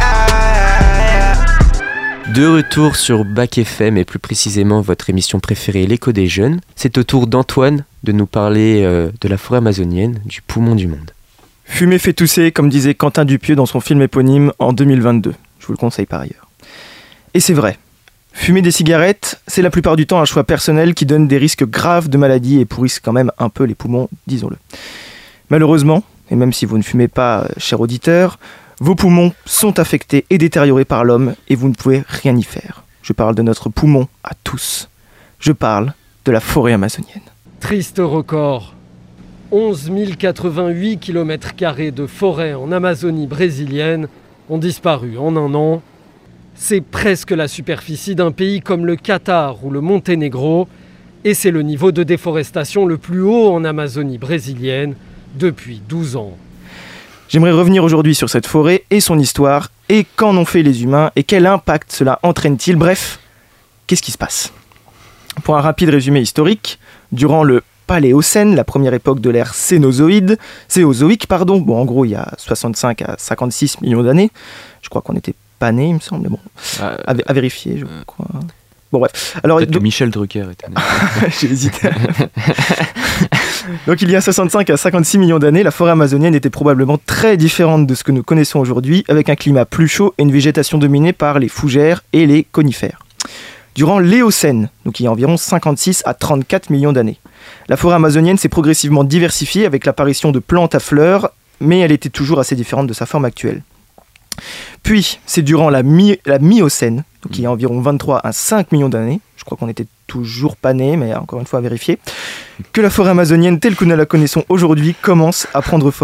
[SPEAKER 4] De retour sur Bac FM et plus précisément votre émission préférée, l'écho des jeunes. C'est au tour d'Antoine de nous parler de la forêt amazonienne, du poumon du monde.
[SPEAKER 2] Fumer fait tousser, comme disait Quentin Dupieux dans son film éponyme en 2022. Je vous le conseille par ailleurs. Et c'est vrai, fumer des cigarettes, c'est la plupart du temps un choix personnel qui donne des risques graves de maladies et pourrissent quand même un peu les poumons, disons-le. Malheureusement, et même si vous ne fumez pas, cher auditeur, vos poumons sont affectés et détériorés par l'homme et vous ne pouvez rien y faire. Je parle de notre poumon à tous. Je parle de la forêt amazonienne.
[SPEAKER 9] Triste record. 11 088 km² de forêt en Amazonie brésilienne ont disparu en un an. C'est presque la superficie d'un pays comme le Qatar ou le Monténégro et c'est le niveau de déforestation le plus haut en Amazonie brésilienne depuis 12 ans.
[SPEAKER 2] J'aimerais revenir aujourd'hui sur cette forêt et son histoire, et qu'en ont fait les humains, et quel impact cela entraîne-t-il. Bref, qu'est-ce qui se passe ? Pour un rapide résumé historique, durant le Paléocène, la première époque de l'ère cénozoïque, en gros il y a 65 à 56 millions d'années, je crois qu'on n'était pas nés, il me semble, mais bon, à vérifier, je crois. Bon bref. Alors,
[SPEAKER 5] peut-être que Michel Drucker était né.
[SPEAKER 2] J'ai hésité. Donc il y a 65 à 56 millions d'années, la forêt amazonienne était probablement très différente de ce que nous connaissons aujourd'hui, avec un climat plus chaud et une végétation dominée par les fougères et les conifères. Durant l'Éocène, donc il y a environ 56 à 34 millions d'années, la forêt amazonienne s'est progressivement diversifiée avec l'apparition de plantes à fleurs, mais elle était toujours assez différente de sa forme actuelle. Puis, c'est durant la Miocène, donc il y a environ 23 à 5 millions d'années, je crois qu'on n'était toujours pas nés, mais encore une fois à vérifier, que la forêt amazonienne telle que nous la connaissons aujourd'hui commence à prendre forme,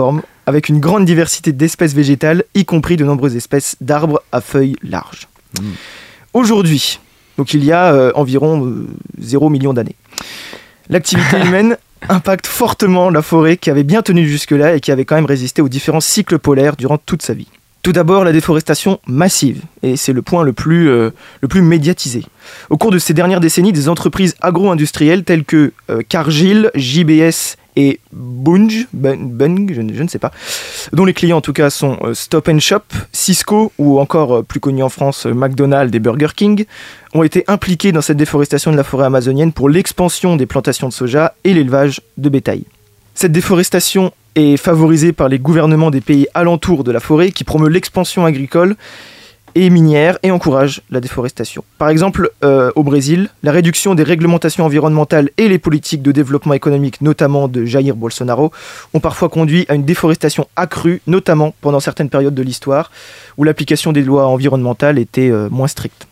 [SPEAKER 2] avec une grande diversité d'espèces végétales, y compris de nombreuses espèces d'arbres à feuilles larges. Aujourd'hui, donc il y a environ 0 million d'années, l'activité humaine impacte fortement la forêt qui avait bien tenu jusque-là et qui avait quand même résisté aux différents cycles polaires durant toute sa vie. Tout d'abord, la déforestation massive, et c'est le point le plus médiatisé. Au cours de ces dernières décennies, des entreprises agro-industrielles telles que Cargill, JBS et Bunge, je ne sais pas, dont les clients en tout cas sont Stop & Shop, Cisco ou encore plus connu en France McDonald's et Burger King, ont été impliqués dans cette déforestation de la forêt amazonienne pour l'expansion des plantations de soja et l'élevage de bétail. Cette déforestation est favorisée par les gouvernements des pays alentours de la forêt qui promeut l'expansion agricole et minière et encourage la déforestation. Par exemple, au Brésil, la réduction des réglementations environnementales et les politiques de développement économique, notamment de Jair Bolsonaro, ont parfois conduit à une déforestation accrue, notamment pendant certaines périodes de l'histoire où l'application des lois environnementales était moins stricte.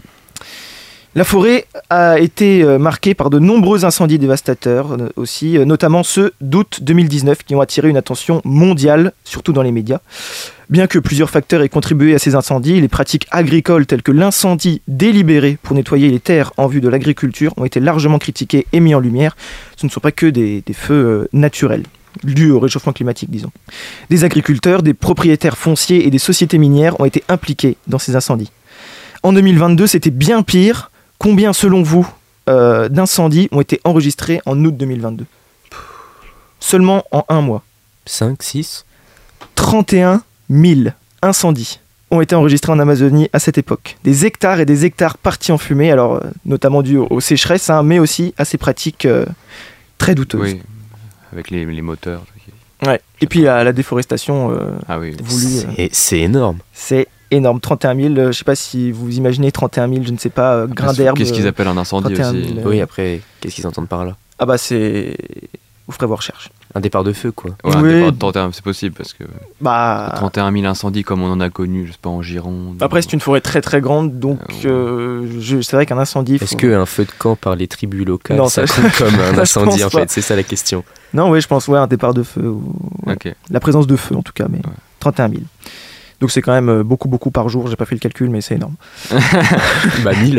[SPEAKER 2] La forêt a été marquée par de nombreux incendies dévastateurs aussi, notamment ceux d'août 2019 qui ont attiré une attention mondiale, surtout dans les médias. Bien que plusieurs facteurs aient contribué à ces incendies, les pratiques agricoles telles que l'incendie délibéré pour nettoyer les terres en vue de l'agriculture ont été largement critiquées et mis en lumière. Ce ne sont pas que des feux naturels, dus au réchauffement climatique, disons. Des agriculteurs, des propriétaires fonciers et des sociétés minières ont été impliqués dans ces incendies. En 2022, c'était bien pire. Combien, selon vous, d'incendies ont été enregistrés en août 2022 ? Seulement en un mois.
[SPEAKER 4] 5, 6
[SPEAKER 2] 31 000 incendies ont été enregistrés en Amazonie à cette époque. Des hectares et des hectares partis en fumée, alors notamment dû aux sécheresses, mais aussi à ces pratiques très douteuses.
[SPEAKER 5] Oui, avec les moteurs.
[SPEAKER 2] Ouais. Et puis la déforestation
[SPEAKER 4] voulue. C'est énorme.
[SPEAKER 2] C'est énorme, 31 000, je ne sais pas si vous imaginez 31 000, je ne sais pas, grains d'herbe.
[SPEAKER 5] Qu'est-ce qu'ils appellent un incendie aussi
[SPEAKER 4] Oui, après, qu'est-ce qu'ils entendent par là ?
[SPEAKER 2] Ah bah c'est... Vous ferez vos recherches.
[SPEAKER 4] Un départ de feu, quoi.
[SPEAKER 5] Ouais, un départ de 31, c'est possible, parce que 31 000 incendies comme on en a connu, je sais pas, en Gironde.
[SPEAKER 2] Après, c'est une forêt très très grande, donc c'est vrai qu'un incendie...
[SPEAKER 4] Est-ce qu'un feu de camp par les tribus locales, non, ça compte comme un incendie, en fait ? C'est ça la question.
[SPEAKER 2] Non, oui, je pense, un départ de feu.
[SPEAKER 5] Okay.
[SPEAKER 2] La présence de feu, en tout cas, mais 31 000. Donc c'est quand même beaucoup par jour, j'ai pas fait le calcul, mais c'est énorme.
[SPEAKER 4] 1000.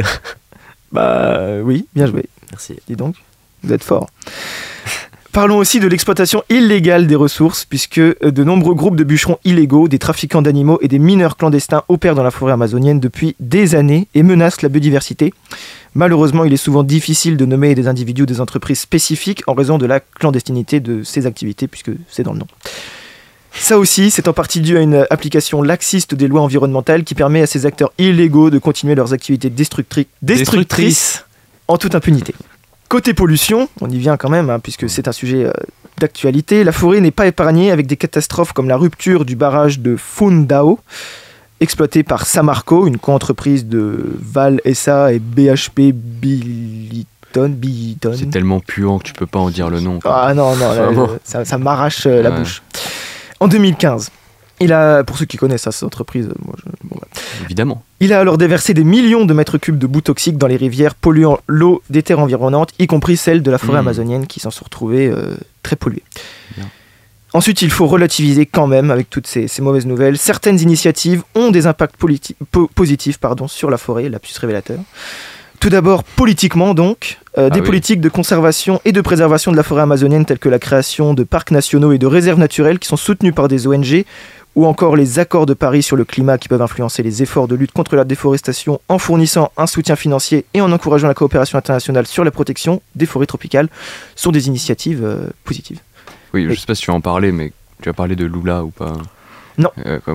[SPEAKER 2] Oui, bien joué.
[SPEAKER 4] Merci.
[SPEAKER 2] Dis donc, vous êtes fort. Parlons aussi de l'exploitation illégale des ressources, puisque de nombreux groupes de bûcherons illégaux, des trafiquants d'animaux et des mineurs clandestins opèrent dans la forêt amazonienne depuis des années et menacent la biodiversité. Malheureusement, il est souvent difficile de nommer des individus ou des entreprises spécifiques en raison de la clandestinité de ces activités, puisque c'est dans le nom. Ça aussi, c'est en partie dû à une application laxiste des lois environnementales qui permet à ces acteurs illégaux de continuer leurs activités destructrices en toute impunité. Côté pollution, on y vient quand même, puisque c'est un sujet d'actualité, la forêt n'est pas épargnée avec des catastrophes comme la rupture du barrage de Fundão, exploité par Samarco, une co-entreprise de Val SA et BHP Billiton.
[SPEAKER 5] C'est tellement puant que tu peux pas en dire le nom.
[SPEAKER 2] Ah non, ça m'arrache la bouche. En 2015, pour ceux qui connaissent cette entreprise,
[SPEAKER 5] évidemment.
[SPEAKER 2] Il a alors déversé des millions de mètres cubes de boues toxiques dans les rivières, polluant l'eau des terres environnantes, y compris celle de la forêt amazonienne qui s'en sont retrouvées très polluées. Bien. Ensuite, il faut relativiser quand même avec toutes ces mauvaises nouvelles. Certaines initiatives ont des impacts positifs sur la forêt, lapsus révélateur. Tout d'abord, politiquement donc, politiques de conservation et de préservation de la forêt amazonienne telles que la création de parcs nationaux et de réserves naturelles qui sont soutenus par des ONG ou encore les accords de Paris sur le climat qui peuvent influencer les efforts de lutte contre la déforestation en fournissant un soutien financier et en encourageant la coopération internationale sur la protection des forêts tropicales sont des initiatives positives.
[SPEAKER 5] Oui, je ne sais pas si tu vas en parler, mais tu vas parler de Lula ou pas ?
[SPEAKER 2] Non.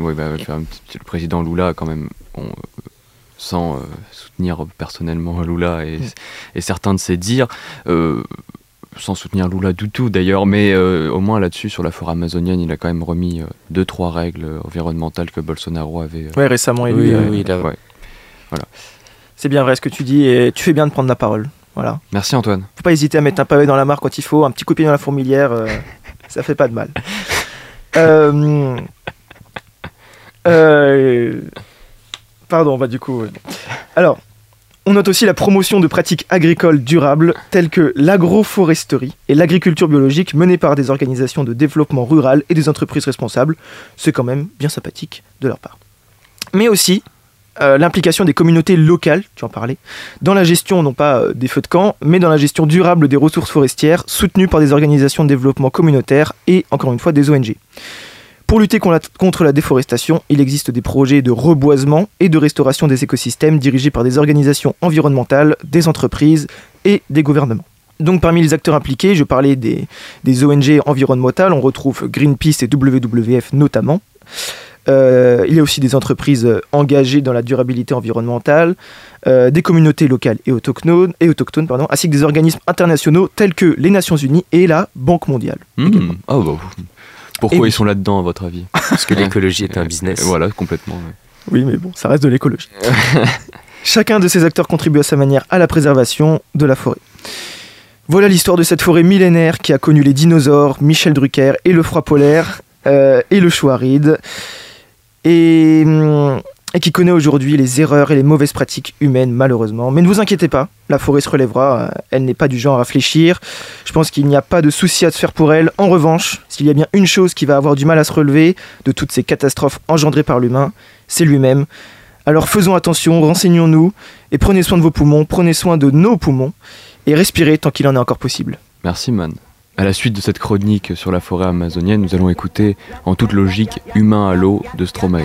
[SPEAKER 5] Le président Lula quand même... sans soutenir personnellement Lula et certains de ses dires, sans soutenir Lula du tout d'ailleurs, mais au moins là-dessus, sur la forêt amazonienne, il a quand même remis 2-3 règles environnementales que Bolsonaro avait...
[SPEAKER 2] récemment élu.
[SPEAKER 5] Voilà.
[SPEAKER 2] C'est bien vrai ce que tu dis et tu fais bien de prendre la parole. Voilà.
[SPEAKER 5] Merci Antoine.
[SPEAKER 2] Faut pas hésiter à mettre un pavé dans la mare quand il faut, un petit coup de pied dans la fourmilière, ça fait pas de mal. Pardon, du coup... Alors, On note aussi la promotion de pratiques agricoles durables telles que l'agroforesterie et l'agriculture biologique menée par des organisations de développement rural et des entreprises responsables. C'est quand même bien sympathique de leur part. Mais aussi l'implication des communautés locales, tu en parlais, dans la gestion non pas des feux de camp, mais dans la gestion durable des ressources forestières soutenues par des organisations de développement communautaire et, encore une fois, des ONG. Pour lutter contre la déforestation, il existe des projets de reboisement et de restauration des écosystèmes dirigés par des organisations environnementales, des entreprises et des gouvernements. Donc parmi les acteurs impliqués, je parlais des ONG environnementales, on retrouve Greenpeace et WWF notamment. Il y a aussi des entreprises engagées dans la durabilité environnementale, des communautés locales et autochtones, ainsi que des organismes internationaux tels que les Nations Unies et la Banque mondiale.
[SPEAKER 5] Pourquoi ils sont là-dedans, à votre avis?
[SPEAKER 4] Parce que l'écologie est un business.
[SPEAKER 5] Voilà, complètement. Ouais.
[SPEAKER 2] Oui, mais bon, ça reste de l'écologie. Chacun de ces acteurs contribue à sa manière à la préservation de la forêt. Voilà l'histoire de cette forêt millénaire qui a connu les dinosaures, Michel Drucker et le froid polaire et le chaud aride. Et qui connaît aujourd'hui les erreurs et les mauvaises pratiques humaines, malheureusement. Mais ne vous inquiétez pas, la forêt se relèvera, elle n'est pas du genre à fléchir. Je pense qu'il n'y a pas de souci à se faire pour elle. En revanche, s'il y a bien une chose qui va avoir du mal à se relever de toutes ces catastrophes engendrées par l'humain, c'est lui-même. Alors faisons attention, renseignons-nous, et prenez soin de vos poumons, prenez soin de nos poumons, et respirez tant qu'il en est encore possible.
[SPEAKER 5] Merci Man. À la suite de cette chronique sur la forêt amazonienne, nous allons écouter en toute logique Humain à l'eau de Stromae.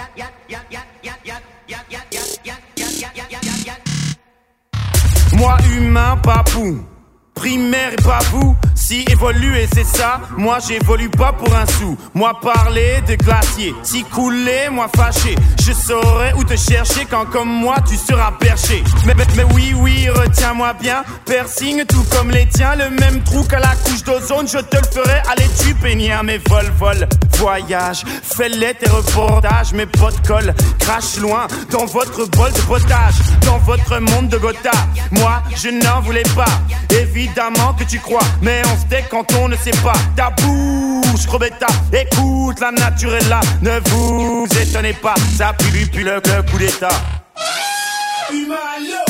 [SPEAKER 10] Moi humain, papou, primaire et babou, si évoluer c'est ça, moi j'évolue pas pour un sou. Moi parler de glacier, si couler, moi fâché, je saurais où te chercher quand comme moi tu seras perché. Mais oui, retiens-moi bien, piercing tout comme les tiens, le même trou qu'à la couche d'ozone, je te le ferai, allez tu peignir. Mais vol, voyage, fais-les tes reportages, mes potes collent, crache loin dans votre bol de potage, dans votre monde de Gotha. Moi je n'en voulais pas, évidemment que tu crois, mais on se tait quand on ne sait pas. Ta bouche, gros bêta, écoute, la nature est là, ne vous étonnez pas, ça pue le coup d'état. Humain à l'eau.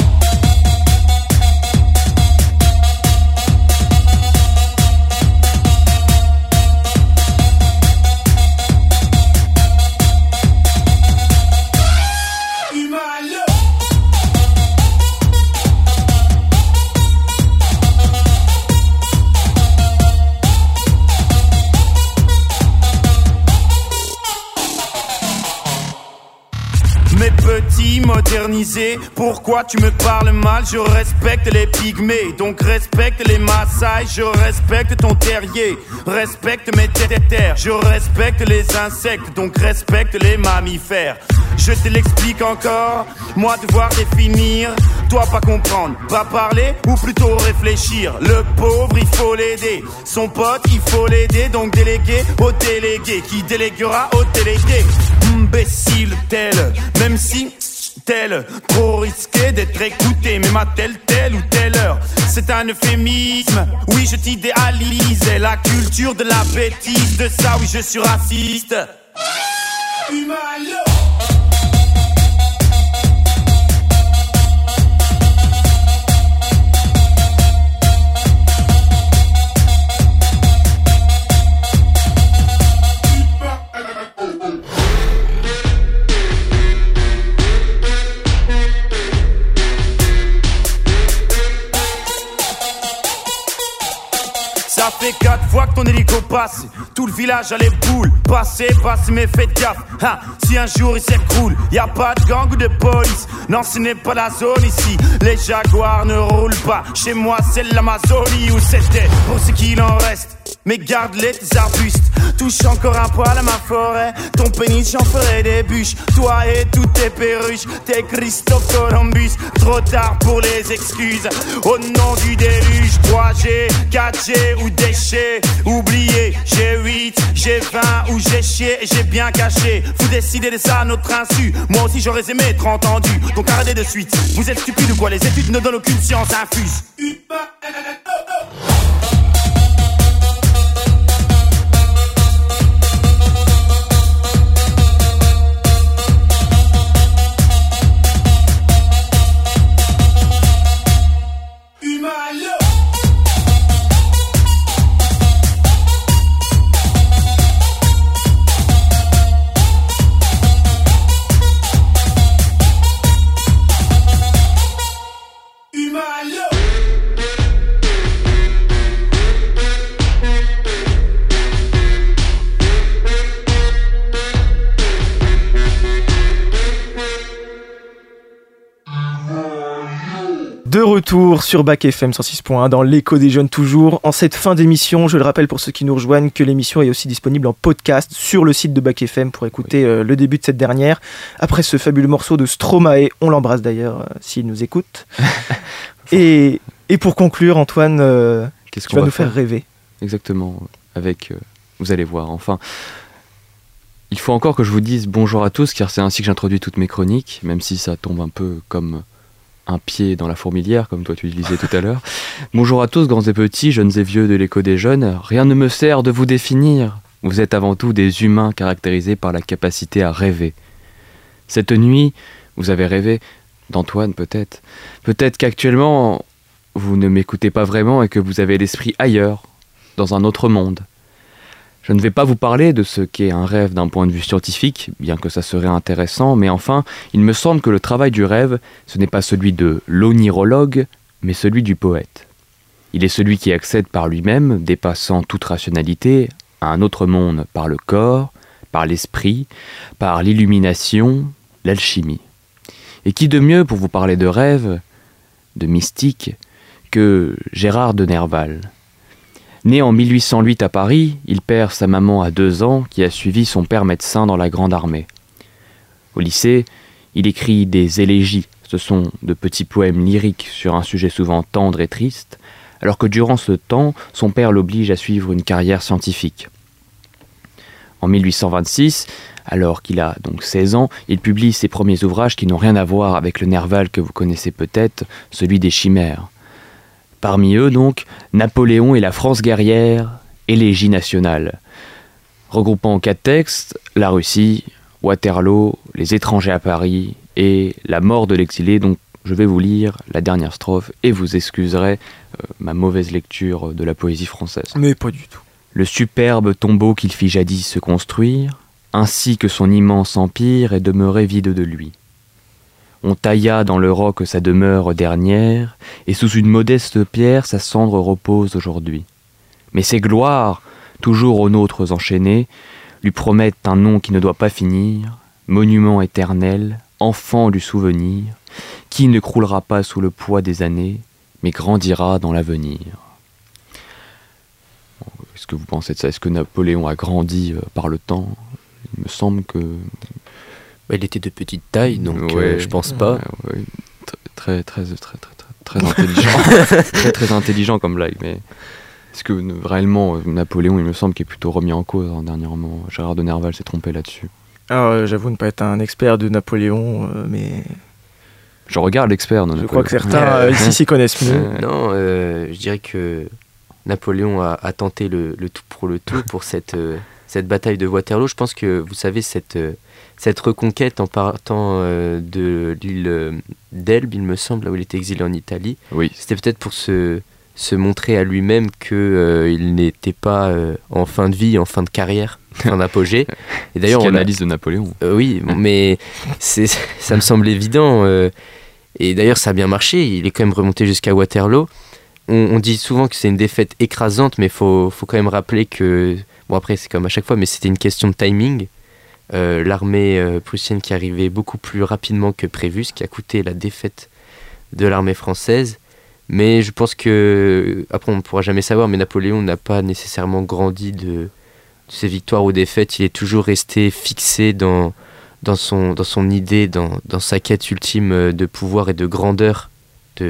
[SPEAKER 10] Mes petits modernisés, pourquoi tu me parles mal? Je respecte les pygmées, donc respecte les Maasai. Je respecte ton terrier, respecte mes terres. Je respecte les insectes, donc respecte les mammifères. Je te l'explique encore, moi devoir définir, toi pas comprendre, pas parler ou plutôt réfléchir. Le pauvre il faut l'aider, son pote il faut l'aider, donc déléguer au délégué qui déléguera au délégué. Imbécile tel, même si tel, trop risqué d'être écouté, même à telle ou telle heure. C'est un euphémisme, oui je t'idéalisais, la culture de la bêtise, de ça oui je suis raciste. Humain à l'eau. Ça fait 4 fois que ton hélico passe, tout le village a les boules. Passez, mais faites gaffe, hein, si un jour il s'écroule, y a pas de gang ou de police, non ce n'est pas la zone ici. Les jaguars ne roulent pas, chez moi c'est l'Amazonie où c'était, pour ce qu'il en reste. Mais garde-les tes arbustes, touche encore un poil à ma forêt, ton pénis j'en ferai des bûches, toi et toutes tes perruches, t'es Christophe Columbus, trop tard pour les excuses, au nom du déluge. 3G, 4G ou déchets, oubliez, j'ai 8, j'ai 20 ou j'ai chié et j'ai bien caché. Vous décidez de ça à notre insu, moi aussi j'aurais aimé être entendu, donc arrêtez de suite, vous êtes stupides ou quoi, les études ne donnent aucune science infuse.
[SPEAKER 2] De retour sur Bac FM 106.1 dans l'écho des jeunes toujours. En cette fin d'émission, je le rappelle pour ceux qui nous rejoignent que l'émission est aussi disponible en podcast sur le site de Bac FM pour écouter le début de cette dernière. Après ce fabuleux morceau de Stromae, on l'embrasse d'ailleurs s'il nous écoute. et pour conclure, Antoine,
[SPEAKER 5] Qu'est-ce
[SPEAKER 2] tu vas nous faire rêver.
[SPEAKER 5] Exactement, vous allez voir, enfin... Il faut encore que je vous dise bonjour à tous, car c'est ainsi que j'introduis toutes mes chroniques, même si ça tombe un peu comme un pied dans la fourmilière, comme toi tu le disais tout à l'heure. Bonjour à tous, grands et petits, jeunes et vieux de l'écho des jeunes. Rien ne me sert de vous définir. Vous êtes avant tout des humains caractérisés par la capacité à rêver. Cette nuit, vous avez rêvé d'Antoine peut-être. Peut-être qu'actuellement, vous ne m'écoutez pas vraiment et que vous avez l'esprit ailleurs, dans un autre monde. Je ne vais pas vous parler de ce qu'est un rêve d'un point de vue scientifique, bien que ça serait intéressant, mais enfin, il me semble que le travail du rêve, ce n'est pas celui de l'onirologue, mais celui du poète. Il est celui qui accède par lui-même, dépassant toute rationalité, à un autre monde par le corps, par l'esprit, par l'illumination, l'alchimie. Et qui de mieux pour vous parler de rêve, de mystique, que Gérard de Nerval. Né en 1808 à Paris, il perd sa maman à 2 ans qui a suivi son père médecin dans la Grande Armée. Au lycée, il écrit des élégies, ce sont de petits poèmes lyriques sur un sujet souvent tendre et triste, alors que durant ce temps, son père l'oblige à suivre une carrière scientifique. En 1826, alors qu'il a donc 16 ans, il publie ses premiers ouvrages qui n'ont rien à voir avec le Nerval que vous connaissez peut-être, celui des Chimères. Parmi eux, donc, Napoléon et la France guerrière, élégie nationale. Regroupant en 4 textes, la Russie, Waterloo, les étrangers à Paris et la mort de l'exilé, donc je vais vous lire la dernière strophe et vous excuserez ma mauvaise lecture de la poésie française.
[SPEAKER 2] Mais pas du tout.
[SPEAKER 5] Le superbe tombeau qu'il fit jadis se construire, ainsi que son immense empire est demeuré vide de lui. On tailla dans le roc sa demeure dernière, et sous une modeste pierre sa cendre repose aujourd'hui. Mais ses gloires, toujours aux nôtres enchaînées, lui promettent un nom qui ne doit pas finir, monument éternel, enfant du souvenir, qui ne croulera pas sous le poids des années, mais grandira dans l'avenir. Est-ce que vous pensez de ça? Est-ce que Napoléon a grandi par le temps? Il me semble que...
[SPEAKER 4] Il était de petite taille, donc je pense pas.
[SPEAKER 5] Très intelligent. très intelligent comme blague, mais est-ce que réellement Napoléon, il me semble, qu'il est plutôt remis en cause dernièrement? Gérard de Nerval s'est trompé là-dessus.
[SPEAKER 2] Alors, j'avoue ne pas être un expert de Napoléon, mais...
[SPEAKER 5] Je regarde l'expert de Napoléon.
[SPEAKER 2] Je crois que certains ici s'y connaissent mieux.
[SPEAKER 4] Non, je dirais que Napoléon a tenté le tout pour le tout pour cette bataille de Waterloo. Je pense que, vous savez, cette reconquête en partant de l'île d'Elbe, il me semble, là où il était exilé en Italie,
[SPEAKER 5] oui.
[SPEAKER 4] C'était peut-être pour se montrer à lui-même qu'il n'était pas en fin de vie, en fin de carrière, fin d'apogée.
[SPEAKER 5] Et d'ailleurs, c'est l'analyse de Napoléon.
[SPEAKER 4] Oui, mais ça me semble évident. Et d'ailleurs, ça a bien marché. Il est quand même remonté jusqu'à Waterloo. On dit souvent que c'est une défaite écrasante, mais faut quand même rappeler que... Bon, après, c'est comme à chaque fois, mais c'était une question de timing. L'armée prussienne qui arrivait beaucoup plus rapidement que prévu, ce qui a coûté la défaite de l'armée française. Mais je pense que, après on ne pourra jamais savoir, mais Napoléon n'a pas nécessairement grandi de ses victoires ou défaites. Il est toujours resté fixé dans son idée, dans sa quête ultime de pouvoir et de grandeur, de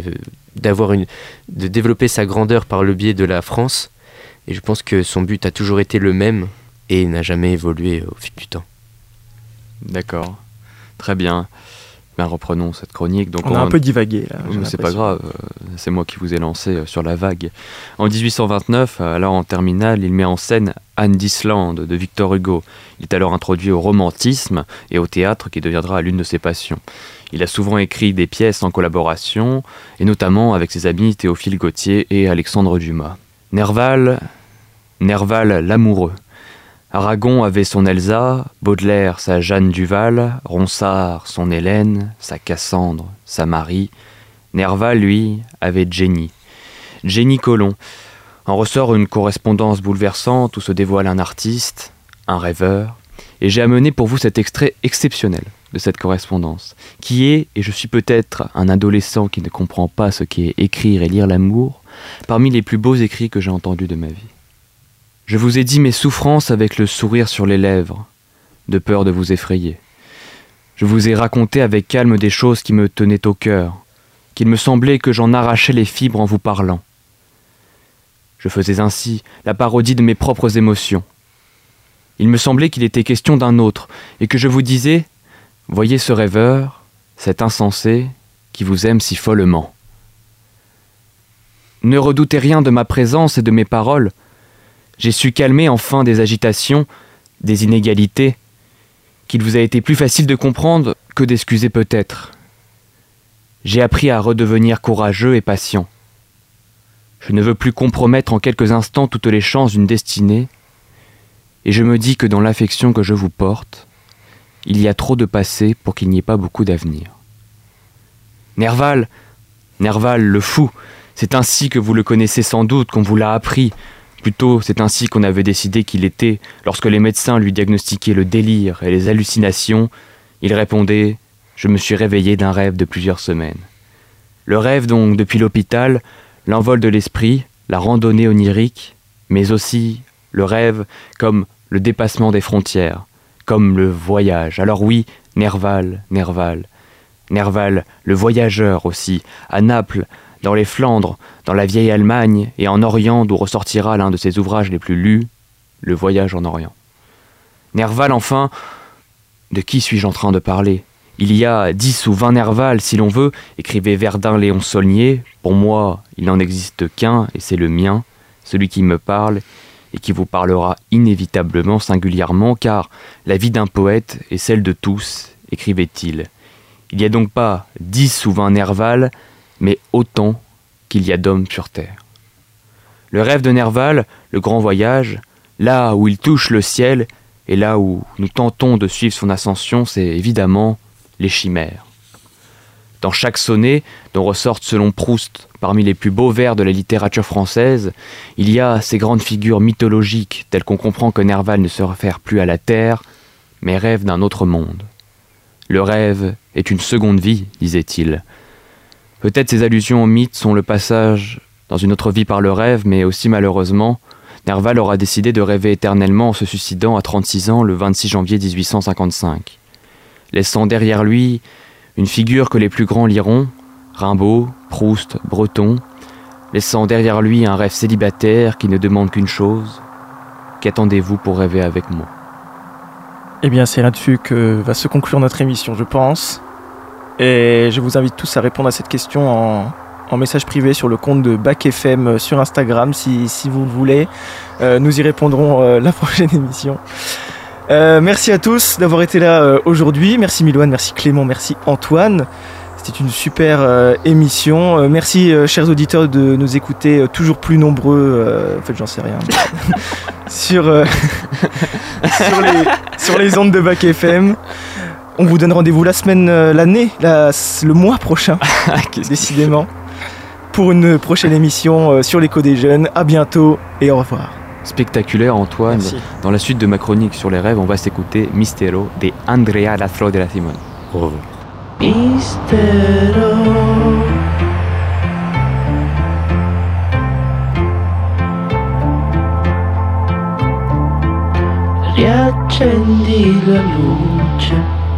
[SPEAKER 4] développer sa grandeur par le biais de la France. Et je pense que son but a toujours été le même et n'a jamais évolué au fil du temps.
[SPEAKER 5] D'accord, très bien. Ben, reprenons cette chronique. Donc
[SPEAKER 2] on a un peu divagué là.
[SPEAKER 5] Mais c'est pas grave, c'est moi qui vous ai lancé sur la vague. En 1829, alors en terminale, il met en scène Anne d'Islande de Victor Hugo. Il est alors introduit au romantisme et au théâtre qui deviendra l'une de ses passions. Il a souvent écrit des pièces en collaboration, et notamment avec ses amis Théophile Gautier et Alexandre Dumas. Nerval l'amoureux. Aragon avait son Elsa, Baudelaire sa Jeanne Duval, Ronsard son Hélène, sa Cassandre, sa Marie. Nerval, lui, avait Jenny. Jenny Colomb. En ressort une correspondance bouleversante où se dévoile un artiste, un rêveur, et j'ai amené pour vous cet extrait exceptionnel de cette correspondance, qui est, et je suis peut-être un adolescent qui ne comprend pas ce qu'est écrire et lire l'amour, parmi les plus beaux écrits que j'ai entendus de ma vie. Je vous ai dit mes souffrances avec le sourire sur les lèvres, de peur de vous effrayer. Je vous ai raconté avec calme des choses qui me tenaient au cœur, qu'il me semblait que j'en arrachais les fibres en vous parlant. Je faisais ainsi la parodie de mes propres émotions. Il me semblait qu'il était question d'un autre, et que je vous disais « Voyez ce rêveur, cet insensé, qui vous aime si follement. » Ne redoutez rien de ma présence et de mes paroles. J'ai su calmer enfin des agitations, des inégalités, qu'il vous a été plus facile de comprendre que d'excuser peut-être. J'ai appris à redevenir courageux et patient. Je ne veux plus compromettre en quelques instants toutes les chances d'une destinée, et je me dis que dans l'affection que je vous porte, il y a trop de passé pour qu'il n'y ait pas beaucoup d'avenir. Nerval, le fou, c'est ainsi que vous le connaissez sans doute, qu'on vous l'a appris. Plutôt, c'est ainsi qu'on avait décidé qu'il était, lorsque les médecins lui diagnostiquaient le délire et les hallucinations. Il répondait « Je me suis réveillé d'un rêve de plusieurs semaines ». Le rêve donc, depuis l'hôpital, l'envol de l'esprit, la randonnée onirique, mais aussi le rêve comme le dépassement des frontières, comme le voyage. Alors oui, Nerval, le voyageur aussi, à Naples, dans les Flandres, dans la vieille Allemagne et en Orient, d'où ressortira l'un de ses ouvrages les plus lus, Le voyage en Orient. Nerval, enfin, de qui suis-je en train de parler ? Il y a 10 ou 20 Nerval, si l'on veut, écrivait Verdun Léon Saulnier. Pour moi, il n'en existe qu'un, et c'est le mien, celui qui me parle, et qui vous parlera inévitablement, singulièrement, car la vie d'un poète est celle de tous, écrivait-il. Il n'y a donc pas 10 ou 20 Nerval, mais autant qu'il y a d'hommes sur terre. Le rêve de Nerval, le grand voyage, là où il touche le ciel, et là où nous tentons de suivre son ascension, c'est évidemment les chimères. Dans chaque sonnet, dont ressortent selon Proust parmi les plus beaux vers de la littérature française, il y a ces grandes figures mythologiques telles qu'on comprend que Nerval ne se réfère plus à la terre, mais rêve d'un autre monde. Le rêve est une seconde vie, disait-il. Peut-être ces allusions aux mythes sont le passage dans une autre vie par le rêve, mais aussi malheureusement, Nerval aura décidé de rêver éternellement en se suicidant à 36 ans le 26 janvier 1855, laissant derrière lui une figure que les plus grands liront, Rimbaud, Proust, Breton, laissant derrière lui un rêve célibataire qui ne demande qu'une chose, qu'attendez-vous pour rêver avec moi ?
[SPEAKER 2] Eh bien, c'est là-dessus que va se conclure notre émission, je pense. Et je vous invite tous à répondre à cette question en message privé sur le compte de Bac FM sur Instagram, si vous le voulez. Nous y répondrons la prochaine émission. Merci à tous d'avoir été là aujourd'hui. Merci Milouane, merci Clément, merci Antoine. C'était une super émission. Merci chers auditeurs de nous écouter toujours plus nombreux. En fait, j'en sais rien. sur les ondes de Bac FM. On vous donne rendez-vous le mois prochain, décidément, pour une prochaine émission sur l'écho des jeunes. À bientôt et au revoir.
[SPEAKER 5] Spectaculaire Antoine.
[SPEAKER 2] Merci.
[SPEAKER 5] Dans la suite de ma chronique sur les rêves, on va s'écouter Mistero de Andrea Lazzaro della Simone. Au revoir.
[SPEAKER 1] Mistero, riaccendi la luce,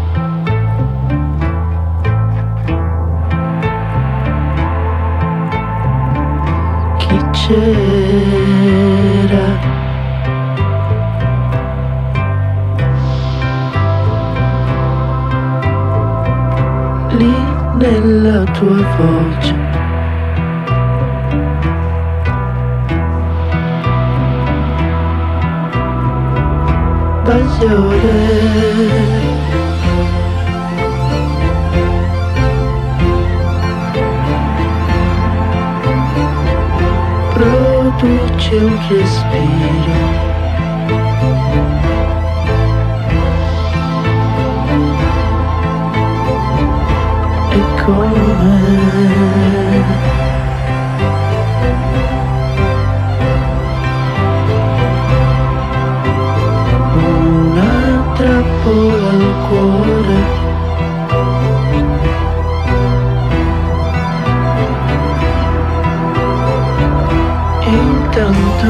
[SPEAKER 1] chi c'era? Lì nella tua voce, bagliore, produce un respiro, e come una trappola al cuore. tanto.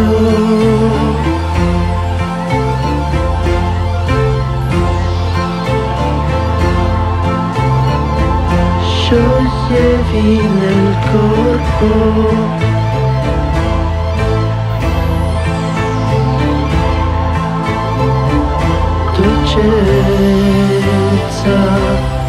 [SPEAKER 1] Scioglievi nel corpo. Dolcezza.